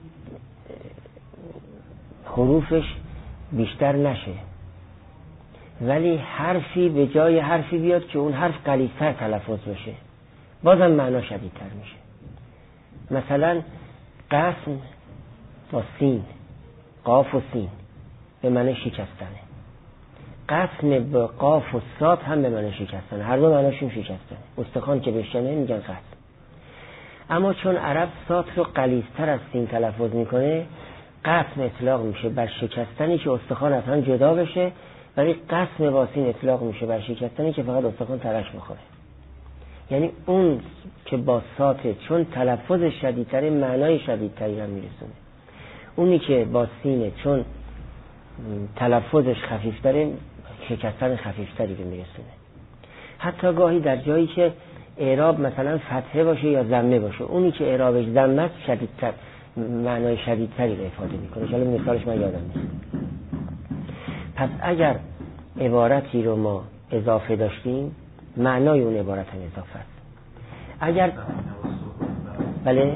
حروفش بیشتر نشه ولی حرفی به جای حرفی بیاد که اون حرف غلیظ‌تر تلفظ بشه بازم معنا شدیدتر میشه. مثلا قسم با سین، قاف و سین به معنی شکستنه، قسم با قاف و صاد هم به معنی شکستنه، هر دو معناشون شکستنه. استخوان که بشکنه میگن قسم. اما چون عرب صاد رو غلیظ‌تر از سین تلفظ میکنه قسم اطلاق میشه بر شکستنی که استخوان از هم جدا بشه، ولی قسم با سین اطلاق میشه بر شکستنی که فقط استخوان ترش میخوره. یعنی اون که با صاته چون تلفظ شدیدتره معنای شدیدتری هم میرسونه، اونی که با سینه چون تلفظش خفیفتره شکستن خفیفتری رو میرسونه. حتی گاهی در جایی که اعراب مثلا فتحه باشه یا ضمه باشه، اونی که اعرابش ضمه است شدیدتر معنای شدیدتری رو افاده میکنه. حالا مثالش من یادم نیست. پس اگر عبارتی رو ما اضافه داشتیم معنای اون عبارت هم اضافه است. اگر بله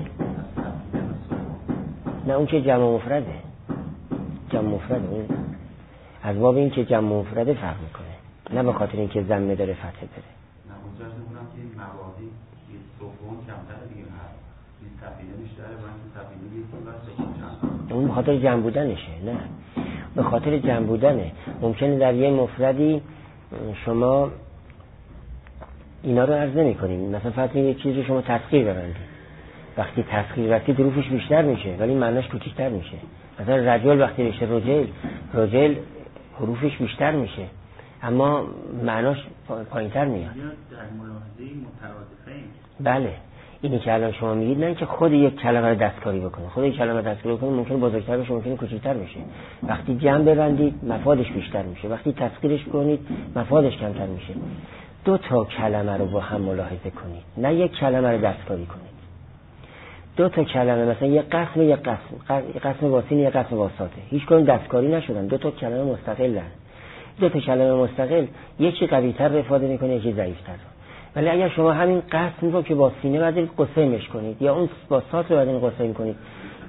نه اون که جمع مفرده، جمع مفرده اون از باب این که جمع مفرده فرق میکنه، نه به خاطر این که ضمه داره فتحه داره. نه متوجه میکنم که این مواردی که سوم کمتر دیگه هست، این سفینه بیشتره و این سفینه یکی بس. اون به خاطر جمع بودنشه، نه به خاطر جمع بودنه. ممکنه در یه مفردی شما اینا رو عرض نمی کنیم، مثلا فقط یه چیز رو شما تسخیر ببندید، وقتی تسخیر وقتی ظروفش بیشتر میشه ولی معناش کوچیک‌تر میشه. مثلا رجل وقتی بشه رجل حروفش بیشتر میشه اما معناش پایین‌تر میاد. در ملاحظه مترادفین. بله اینی که الان شما میگید نه که خود یک کلمه رو دستکاری بکنه، خود یک کلمه دستکاری بکنه ممکن بزرگتر بشه ممکن کوچیک‌تر بشه. وقتی جمع ببندید مفادش بیشتر میشه، وقتی تسخیرش کنید مفادش کمتر میشه. دو تا کلمه رو با هم ملاحظه کنید، نه یک کلمه رو دستکاری کنید. دو تا کلمه مثلا یک قسم با سین یک قسم با صاده، هیچ کدوم دستکاری نشدن، دو تا کلمه مستقلن. دو تا کلمه مستقل یکی قوی‌تر افاده میکنه یکی ضعیف‌تر. ولی اگر شما همین قسم رو که با سینه بعد قسمش کنید یا اون با صاد رو بعد قسم کنید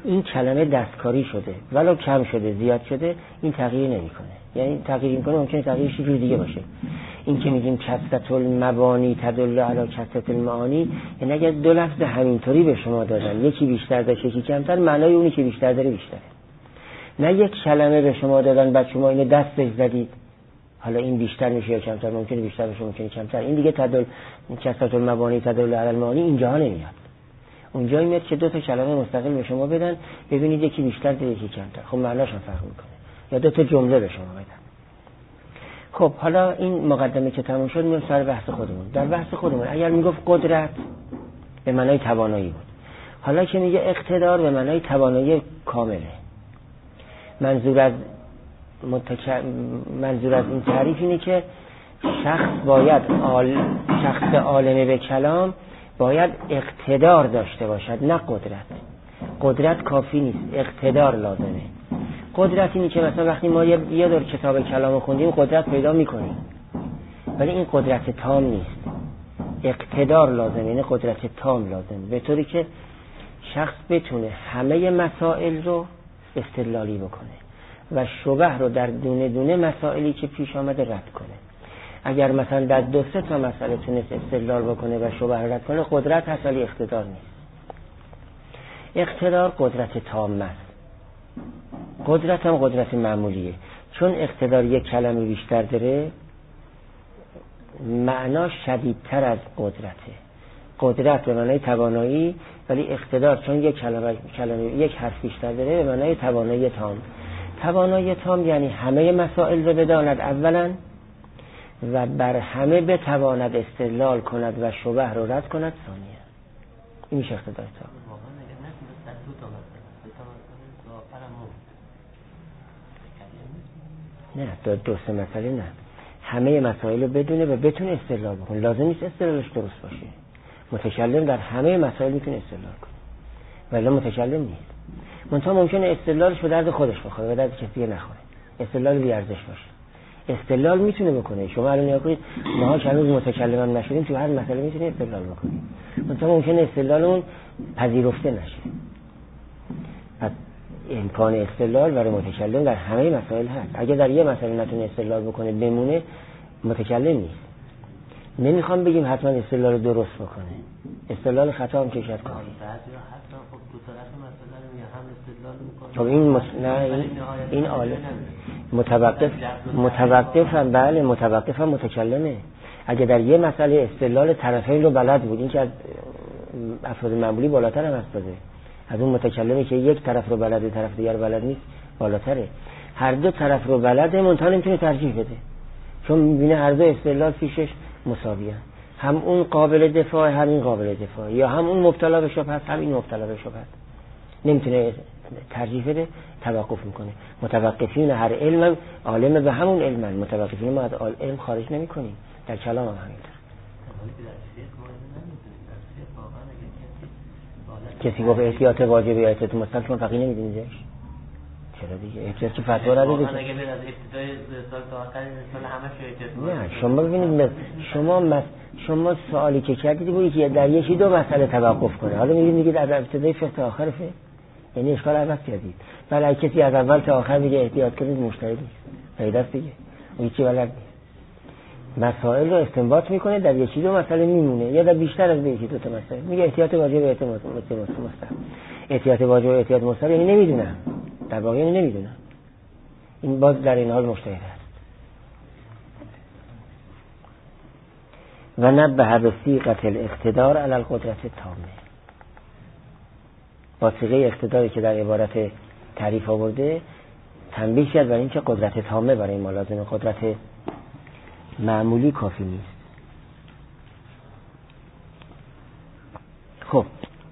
این کلمه دستکاری شده ولو کم شده زیاد شده این تغییر نمیکنه. یعنی تغییر میکنه ممکنه تغییرش یه جور دیگه باشه. این که میگیم کثرت المبانی تدل علی کثرت المعانی، یعنی اگر دو لفظ همینطوری به شما دادن یکی بیشتر داشت یکی کمتر، معنای اونی که بیشتر داره بیشتره. نه یک کلمه به شما دادن بعد شما اینو دستش زدید حالا این بیشتر میشه یا کمتر، ممکنه بیشتر بشه ممکنه کمتر. این دیگه تدل کثرت المبانی تدل علی المعانی اینجا نمیاد. اونجا میاد که دو تا کلمه مستقل به شما بدن ببینید یکی بیشتر ده یکی کمتر، خب معناش هم فرق میکنه. یا دو تا جمله به شما بدن. خب حالا این مقدمه که تموم شد میریم سر بحث خودمون. در بحث خودمون اگر میگفت قدرت به معنای توانایی بود، حالا که میگه اقتدار به معنای توانایی کامله. منظور از این تعریف اینه که شخص عالم به کلام باید اقتدار داشته باشد نه قدرت. قدرت کافی نیست، اقتدار لازمه. قدرت اینی که مثلا وقتی ما یه دور کتاب کلام خوندیم قدرت پیدا میکنیم، ولی این قدرت تام نیست. اقتدار لازمه، یعنی قدرت تام لازمه، به طوری که شخص بتونه همه مسائل رو استدلالی بکنه و شبه رو در دونه دونه مسائلی که پیش آمده رد کنه. اگر مثلا در 2-3 تا مسئله تونست استدلال بکنه و شبه رو رد کنه قدرت هست، ولی اقتدار نیست. اقتدار قدرت تامه است. قدرت هم قدرت معمولیه. چون اقتدار یک کلمه بیشتر داره معناش شدیدتر از قدرته. قدرت به معنای توانایی، ولی اقتدار چون یک کلمه یک حرف بیشتر داره به معنای توانایی تام. توانایی تام یعنی همه مسائل رو بداند اولا و بر همه بتواند استدلال کند و شبه رو رد کند ثانیا. این میشه اقتدار تام. نه 2-3 مسئله نه، همه مسائل رو بدونه و بتونه استدلال بکنه. لازم نیست استدلالش درست باشه. متکلم در همه مسائل میتونه استدلال کنه ولی متکلم نیست. منتها ممکنه استدلالش به درد خودش بخوره و درد کسی نخوره، استدلال بی ارزش باشه. استدلال میتونه بکنه. شما الان نگاه کنید ما که هنوز متکلمان نشدیم تو هر مسئله میتونیم استدلال بکنیم، منتها ممکنه استدلالمون پذیرفته نشه. پس امکان استدلال برای متکلم در همه مسائل هست. اگه در یه مسئله نتونه استدلال بکنه بمونه متکلم نیست. نمیخوام بگیم حتما استدلال درست بکنه، استدلال خطا هم کشد کاری. خب این عالم متوقف هم بله متوقف هم متکلمه. اگه در یه مسئله استدلال طرفین رو بلد بود، این که از افراد معمولی بالاتر هم هست داده. از اون متکلمی که یک طرف رو بلده طرف دیگر بلد نیست بالاتره. هر دو طرف رو بلده منتها نمیتونه ترجیح بده، چون میبینه هر دو استدلال پیشش مساویه، هم اون قابل دفاع هم این قابل دفاع، یا هم اون مبتلا به شبهه هم این مبتلا به شبهه. نمیتونه ترجیح بده، توقف میکنه. متوقفین هر علم عالم به همون علم، متوقفین ما از علم خارج نمیکنیم. در کلام هم همینطور. کسی گفت احتیاط واجب یا احتیاط مستحب، شما فقیه نمیدونیدش؟ چرا دیگه احتیاط که فتوا را دیگه. نه شما ببینید شما سوالی که کردید بود که در یکی دو مسئله توقف کنه، حالا میگید در ابتدای فقه تا آخر فقه، یعنی اشکال عوض کردید. ولی کسی از اول تا آخر میگه احتیاط کنید مجتهد نیست، پیدا است دیگه، اون چی بلد نیست. مسائل رو استنباط میکنه، در یکی دو مسئله میمونه یا در بیشتر از یکی دو تا مسئله میگه احتیاط واجب و احتیاط مستحب. احتیاط واجب و احتیاط مستحب یعنی نمیدونم، در واقع یعنی نمیدونم. این باز در این حال مجتهد است. و نبه به صیغه الاقتدار علی القدرت التامه. با صیغه اقتداری که در عبارت تعریف آورده تنبیه کرد بر اینکه قدرت تامه برای ما لازمه، قدرت معمولی کافی نیست. خب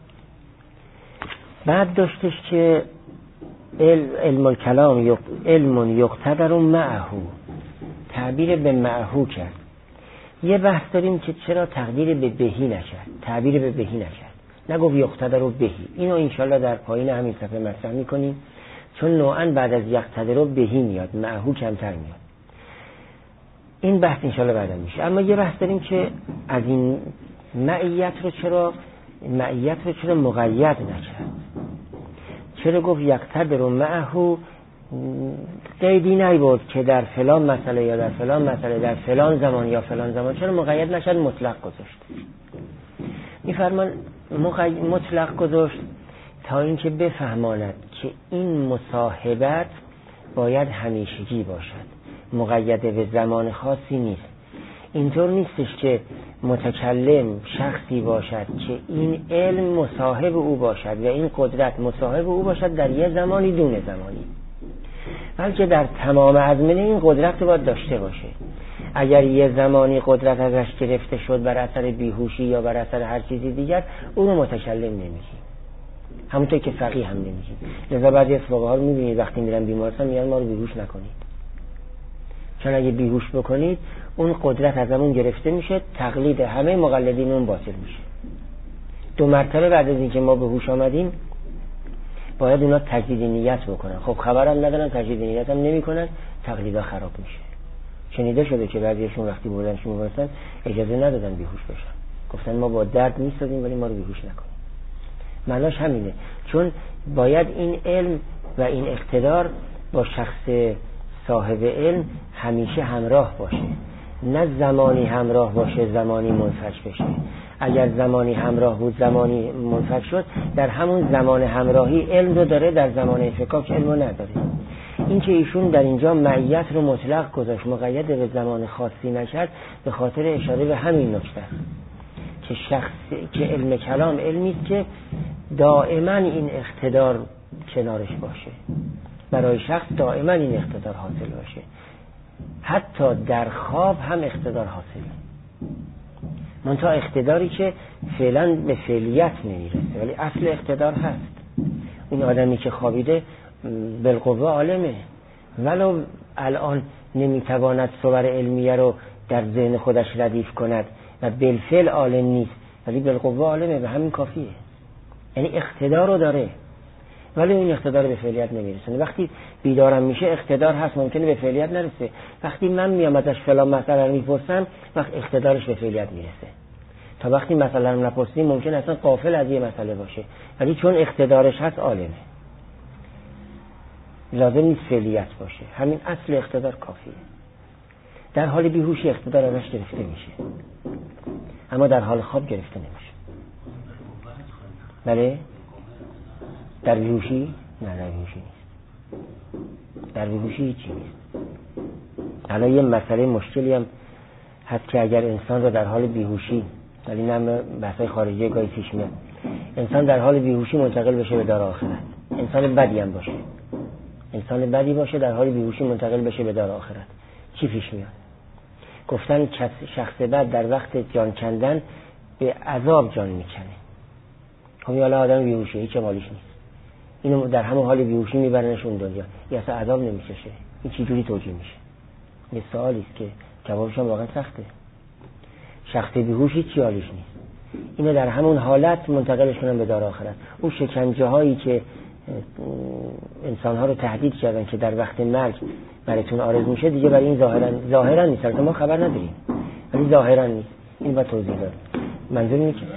بعد داشتش که علم الکلام علم یقتدر معه، تعبیر به معه کرد. یه بحث داریم که چرا تقدیر به بهی نکرد، تعبیر به بهی نکرد، نگفت یقتدر بهی. اینو انشالله در پایین همین صفحه مطرح میکنیم، چون نوعا بعد از یقتدر بهی میاد، معه کمتر میاد. این بحث انشالله بعدا میشه. اما یه بحث داریم که از این معیت رو چرا مقید نکرد. چرا گفت یقتدر معه؟ قیدی نیبود که در فلان مسئله یا در فلان مسئله در فلان زمان یا فلان زمان، چرا مقید نشد مطلق گذاشت؟ میفرمان مطلق گذاشت تا اینکه بفهماند که این مصاحبت باید همیشگی باشد، مقید به زمان خاصی نیست. اینطور نیستش که متکلم شخصی باشد که این علم مصاحب او باشد و این قدرت مصاحب او باشد در یه زمانی دون زمانی، بلکه در تمام ازمنه این قدرت رو باید داشته باشه. اگر یه زمانی قدرت ازش گرفته شد بر اثر بیهوشی یا بر اثر هر چیزی دیگر، اون رو متکلم نمیگیم، همونطور که فقیه هم نمیگیم. لذا بعضی از فقها رو میبینید وقتی میرن بیمارستان میگن ما رو بیهوش نکنید، چون اگه بیهوش بکنید اون قدرت ازمون گرفته میشه، تقلید همه مقلدین اون باطل میشه. 2 مرتبه بعد از اینکه ما به هوش آمدیم باید اونا تجدید نیت بکنن. خب خبرم ندارن، تجدید نیت هم نمیکنن، تقلیدا خراب میشه. شنیده شده که بعضیشون وقتی بردنشون میبرسن اجازه ندادن بیهوش بشن، گفتن ما با درد میسازیم ولی ما رو بیهوش نکنیم. معناش همینه، چون باید این علم و این اقتدار با شخص صاحب علم همیشه همراه باشه، نه زمانی همراه باشه زمانی منفک بشه. اگر زمانی همراه بود زمانی منفک شد، در همون زمان همراهی علم رو داره، در زمان انفکاک علم رو نداره. این که ایشون در اینجا معیت رو مطلق گذاشت، مقید به زمان خاصی نکرد، به خاطر اشاره به همین نکته است که علم کلام علمی است که دائما این اقتدار کنارش باشه، برای شخص دائما این اقتدار حاصل باشه، حتی در خواب هم اقتدار حاصله، منتها اقتداری که فعلا به فعلیت نمیرسه ولی اصل اقتدار هست. این آدمی که خوابیده بالقوه عالمه، ولو الان نمیتواند صور علمیه رو در ذهن خودش ردیف کند و بالفعل عالم نیست، ولی بالقوه عالمه، به همین کافیه. یعنی اقتدار رو داره ولی این اقتدار به فعلیت نمیرسه. وقتی بیدارم میشه اقتدار هست، ممکنه به فعلیت نرسه. وقتی من میام ازش فلان مسئله رو میپرسم، وقت اقتدارش به فعلیت میرسه. تا وقتی مسئله رو نپرسیم ممکن اصلا غافل از یه مسئله باشه، ولی چون اقتدارش هست عالمه، لازم نیست فعلیت باشه. همین اصل اقتدار کافیه. در حال بیهوشی اقتدار ازش گرفته میشه، اما در حال خواب گرفته نمیشه. بله؟ در بیهوشی؟ نه، در بیهوشی نیست. در بیهوشی هیچی نیست. الان یه مسئله مشکلی هم هست که اگر انسان رو در حال بیهوشی، در این هم بحثای خارجی گاهی پیش میاد، انسان در حال بیهوشی منتقل بشه به دار آخرت، انسان بدی هم باشه، انسان بدی باشه در حال بیهوشی منتقل بشه به دار آخرت، چی پیش میاد؟ گفتن شخص بد در وقت جان کندن به عذاب جان میکنه. خب حالا آدم بیهوشه، هیچ مالیش نیست، اینو در همون حال بیهوشی میبرنش اون دنیا، یه اصلا عذاب نمیکشه. این چی جوری توجیه میشه؟ یه سوالی است که جوابش هم واقعا سخته. شخص بیهوش هیچ حالیش نیست، اینو در همون حالت منتقلش کنن به دار آخرت. اون شکنجه هایی که انسان ها رو تهدید کردن که در وقت مرگ براتون آرزو میشه، دیگه برای این ظاهرا نیست، البته ما خبر نداریم ولی ظاهرا نیست. این با توضیح داد. منظور اینه که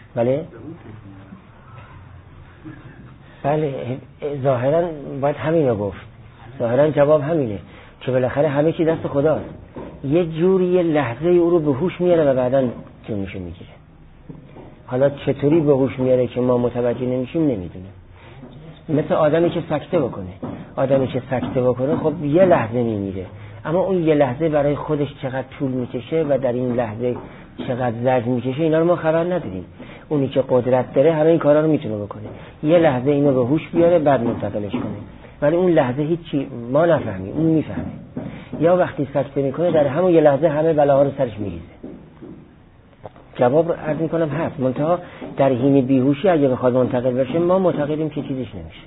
بله ظاهرا باید همین رو گفت. ظاهرا جواب همینه که بالاخره همه چی دست خداست. یه جوری یه لحظه او رو به هوش میاره و بعداً جونشو میگیره. حالا چطوری به هوش میاره که ما متوجه نمیشیم نمیدونیم. مثل آدمی که سکته بکنه خب یه لحظه میمیره، اما اون یه لحظه برای خودش چقدر طول میکشه و در این لحظه چقدر زجر میکشه اینا رو ما خبر نداریم. اونی که قدرت داره همه این کارا رو میتونه بکنه، یه لحظه اینو به هوش بیاره بعد منتقلش کنه، ولی اون لحظه هیچی ما نفهمیم، اون میفهمه. یا وقتی سکته میکنه در همون یه لحظه همه بلاها رو سرش میریزه. جواب رو عرض میکنم هست، منتها در حین بیهوشی اگه بخواد منتقل بشه ما معتقدیم که چیزیش نمیشه.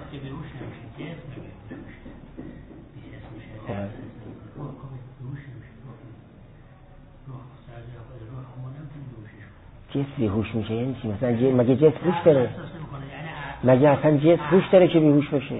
جسم بیهوش میشه یعنی چی؟ مثلا مگه جسم هوش داره؟ مگه اصلا جسم هوش داره که بیهوش بشه؟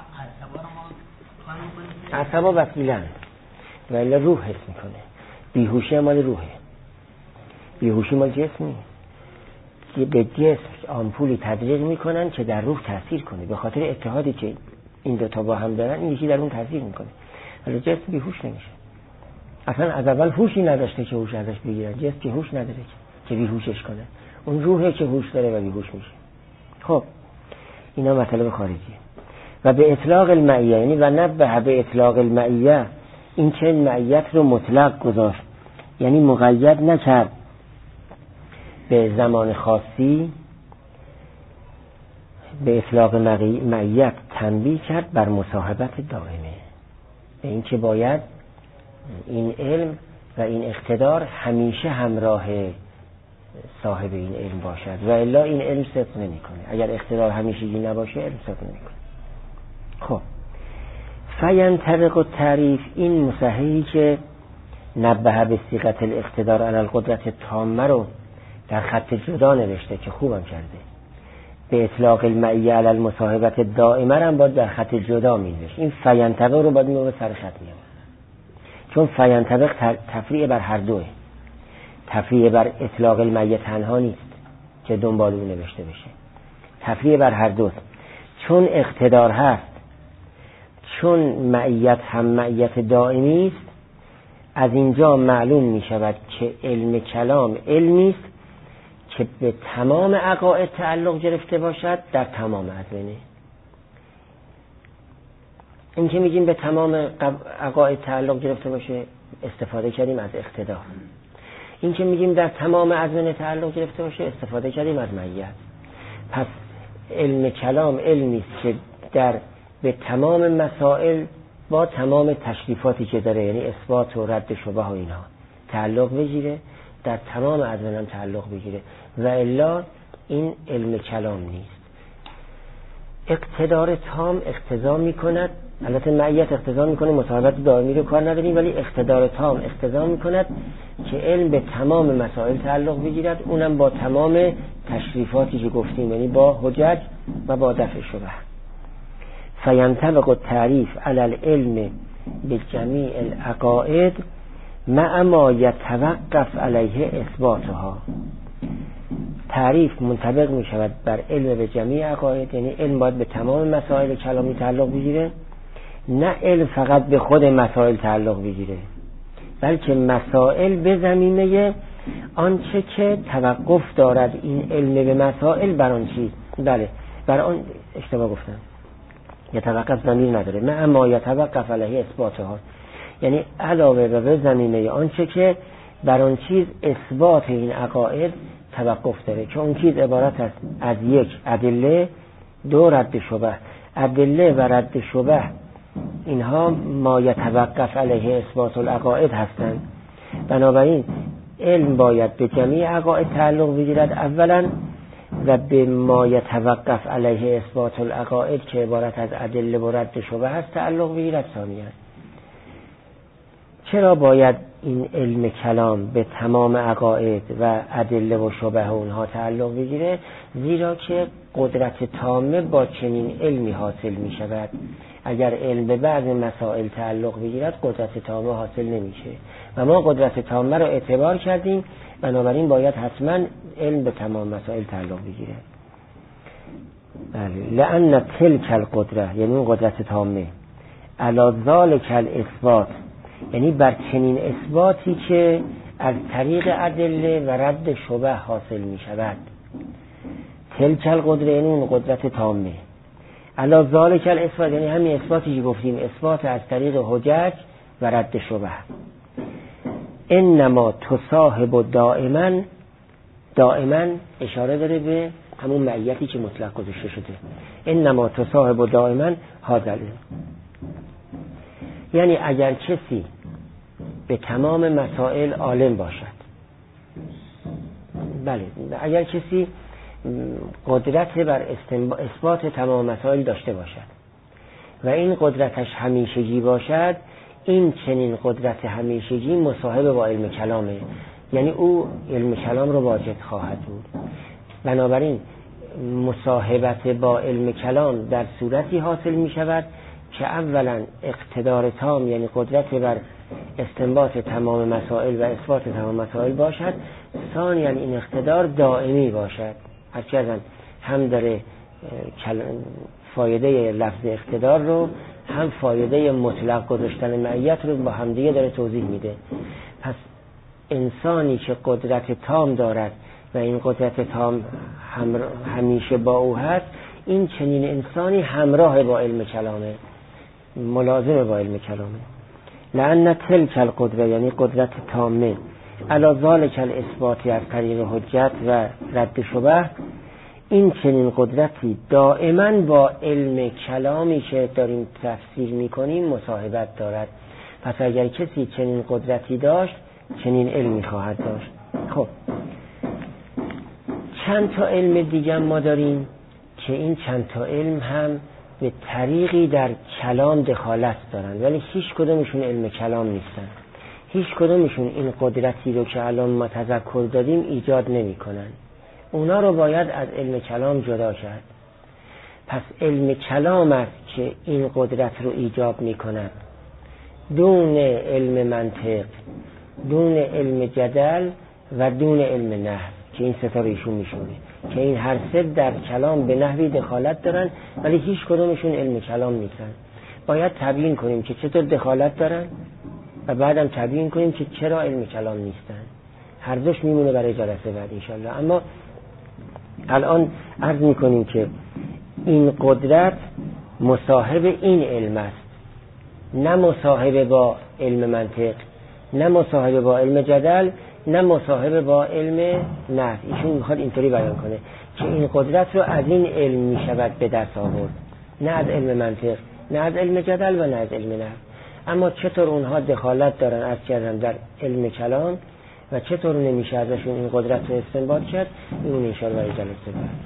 عصبا وسیلن ولی روح حس میکنه. بیهوشی مال روحه، بیهوشی مال جسم نیست. به جسم آمپولی تزریق میکنن که در روح تاثیر کنه. به خاطر اتحادی که این دوتا با هم دارن این یکی در اون تاثیر میکنه، ولی جسم بیهوش نمیشه. اصلا از اول هوشی نداشته که هوش ازش بگیرن. جسم که هوش نداره که بیهوشش کنه، اون روحه که هوش داره و بیهوش میشه. خب اینا مطالب خارجیه. و به اطلاق المعیه، یعنی و نبه به اطلاق المعیه، این که معیت رو مطلق گذاشت، یعنی مقید نکرد به زمان خاصی. به اطلاق معیت تنبیه کرد بر مصاحبت دائمه، به این که باید این علم و این اقتدار همیشه همراه صاحب این علم باشد و الا این علم صدق نمیکنه. اگر اقتدار همیشگی نباشه علم صدق نمیکنه. خب فینطبق التعریف، این مصححی که نبه به صیغت الاقتدار علی القدرت تامه رو در خط جدا نوشته که خوبم کرده. به اطلاق المعیه علی المصاحبت دائمه هم باید در خط جدا می‌نوشت. این فینطبق رو باید می‌آورد سر خط می‌آورد، چون فینطبق تفریع بر هر دوه. تفریع بر اطلاق المعیه تنها نیست که دنبال اون نوشته بشه، تفریع بر هر دوست. چون اقتدار هست، چون معیت هم معیت دائمی است، از اینجا معلوم می شود که علم کلام علمی است که به تمام عقاید تعلق گرفته باشد در تمام ازمنه. این که میگیم به تمام عقاید تعلق گرفته باشه استفاده کردیم از اقتدار. این که میگیم در تمام ازمنه تعلق گرفته باشه استفاده کردیم از معیت. پس علم کلام علمی است که به تمام مسائل با تمام تشریفاتی که داره، یعنی اثبات و رد شبه و اینها تعلق بگیره، در تمام ازمنه هم تعلق بگیره و الا این علم کلام نیست. اقتدار تام اقتضا میکند، البته معیت اقتضا میکنه مصاحبت دائمی رو کار نداریم، ولی اقتدار تام اقتضا میکند که علم به تمام مسائل تعلق بگیرد، اونم با تمام تشریفاتی که گفتیم، یعنی با حجج و با دفع شبه. فینطبق التعریف علی العلم بجمیع العقائد مع ما یتوقف علیه اثباتها. تعریف منطبق می شود بر علم به جمیع عقاید، یعنی علم باید به تمام مسائل کلامی تعلق بگیره، نه علم فقط به خود مسائل تعلق بگیره، بلکه مسائل به زمینه آنچه که توقف دارد این علم به مسائل بر آن چیز، بله بر آن، اشتباه گفتم، یتوقف ضمیر نداره، مع ما یتوقف علیه اثباتها، یعنی علاوه بر زمینه آنچه که بر آن چیز اثبات این عقاید توقف داره، که اون چیز عبارت است از یک ادله، دو رد شبه. ادله و رد شبه اینها ما یتوقف علیه اثبات العقاید هستند. بنابراین علم باید به جمیع عقاید تعلق بگیرد اولا، و به ما یتوقف علیه اثبات العقاید که عبارت از ادله و رد شبه هست تعلق بگیرد ثانیاً. چرا باید این علم کلام به تمام عقاید و ادله و شبه اونها تعلق بگیره؟ زیرا که قدرت تامه با چنین علمی حاصل می شود. اگر علم به بعض مسائل تعلق بگیرد قدرت تامه حاصل نمیشه و ما قدرت تامه رو اعتبار کردیم، بنابراین باید حتما علم به تمام مسائل تعلق بگیره. لأن تلک القدره، یعنی اون قدرت تامه، علی ذالک الاثبات، یعنی بر چنین اثباتی که از طریق ادله و رد شبه حاصل می شود. تلک القدره یعنی اون قدرت تامه، علی ذالک الاثبات یعنی همین اثباتی که گفتیم، اثبات از طریق حجج و رد شبه. انما تصاحب دائما، دائما اشاره داره به همون معیتی که مطلق گذاشته شده. انما تصاحب دائما هذا، یعنی اگر کسی به تمام مسائل عالم باشد، بله اگر کسی قدرت بر اثبات تمام مسائل داشته باشد و این قدرتش همیشگی باشد، این چنین قدرت همیشگی مصاحب با علم کلامه، یعنی او علم کلام رو واجد خواهد بود. بنابراین مصاحبت با علم کلام در صورتی حاصل می شود که اولا اقتدار تام، یعنی قدرت بر استنباط تمام مسائل و اثبات تمام مسائل باشد، ثانیاً این اقتدار دائمی باشد. از کردن هم داره فایده لفظ اقتدار رو هم فایده مطلق گذاشتن معیت رو با همدیگه داره توضیح میده. پس انسانی که قدرت تام دارد و این قدرت تام همیشه با او هست، این چنین انسانی همراه با علم کلامه، ملازم با علم کلامه. لأن تلک القدره، یعنی قدرت تامه، علی ذالک الاثبات از طریق حجت و رد شبهه، این چنین قدرتی دائما با علم کلامی که داریم تفسیر میکنیم مصاحبت دارد. پس اگر کسی چنین قدرتی داشت چنین علمی خواهد داشت. خب چند تا علم دیگه ما داریم که این چند تا علم هم به طریقی در کلام دخالت دارن، ولی هیچ کدومشون علم کلام نیستن. هیچ کدومشون این قدرتی رو که الان ما تذکر دادیم ایجاد نمی کنن. اونا رو باید از علم کلام جدا کرد. پس علم کلام است که این قدرت رو ایجاب می کند، دون علم منطق، دون علم جدل و دون علم نحو، که این سه تا رو ایشون میشونه، که این هر سه در کلام به نحوی دخالت دارن ولی هیچ کدومشون علم کلام نیستن. باید تبیین کنیم که چطور دخالت دارن و بعدم تبیین کنیم که چرا علم کلام نیستن. هر دوش میمونه برای جلسه بعد انشالله. اما الان عرض میکنیم که این قدرت مصاحب این علم است، نه مصاحب با علم منطق، نه مصاحب با علم جدل، نه مصاحب با علم نحو. ایشون میخواد اینطوری بیان کنه که این قدرت رو از این علم میشود به دست آورد، نه از علم منطق، نه از علم جدل و نه از علم نحو. اما چطور اونها دخالت دارن از کردن در علم کلام و چطور نمیشه ازشون این قدرت رو استنباط کرد، اون انشاءالله برای جلسه بعد.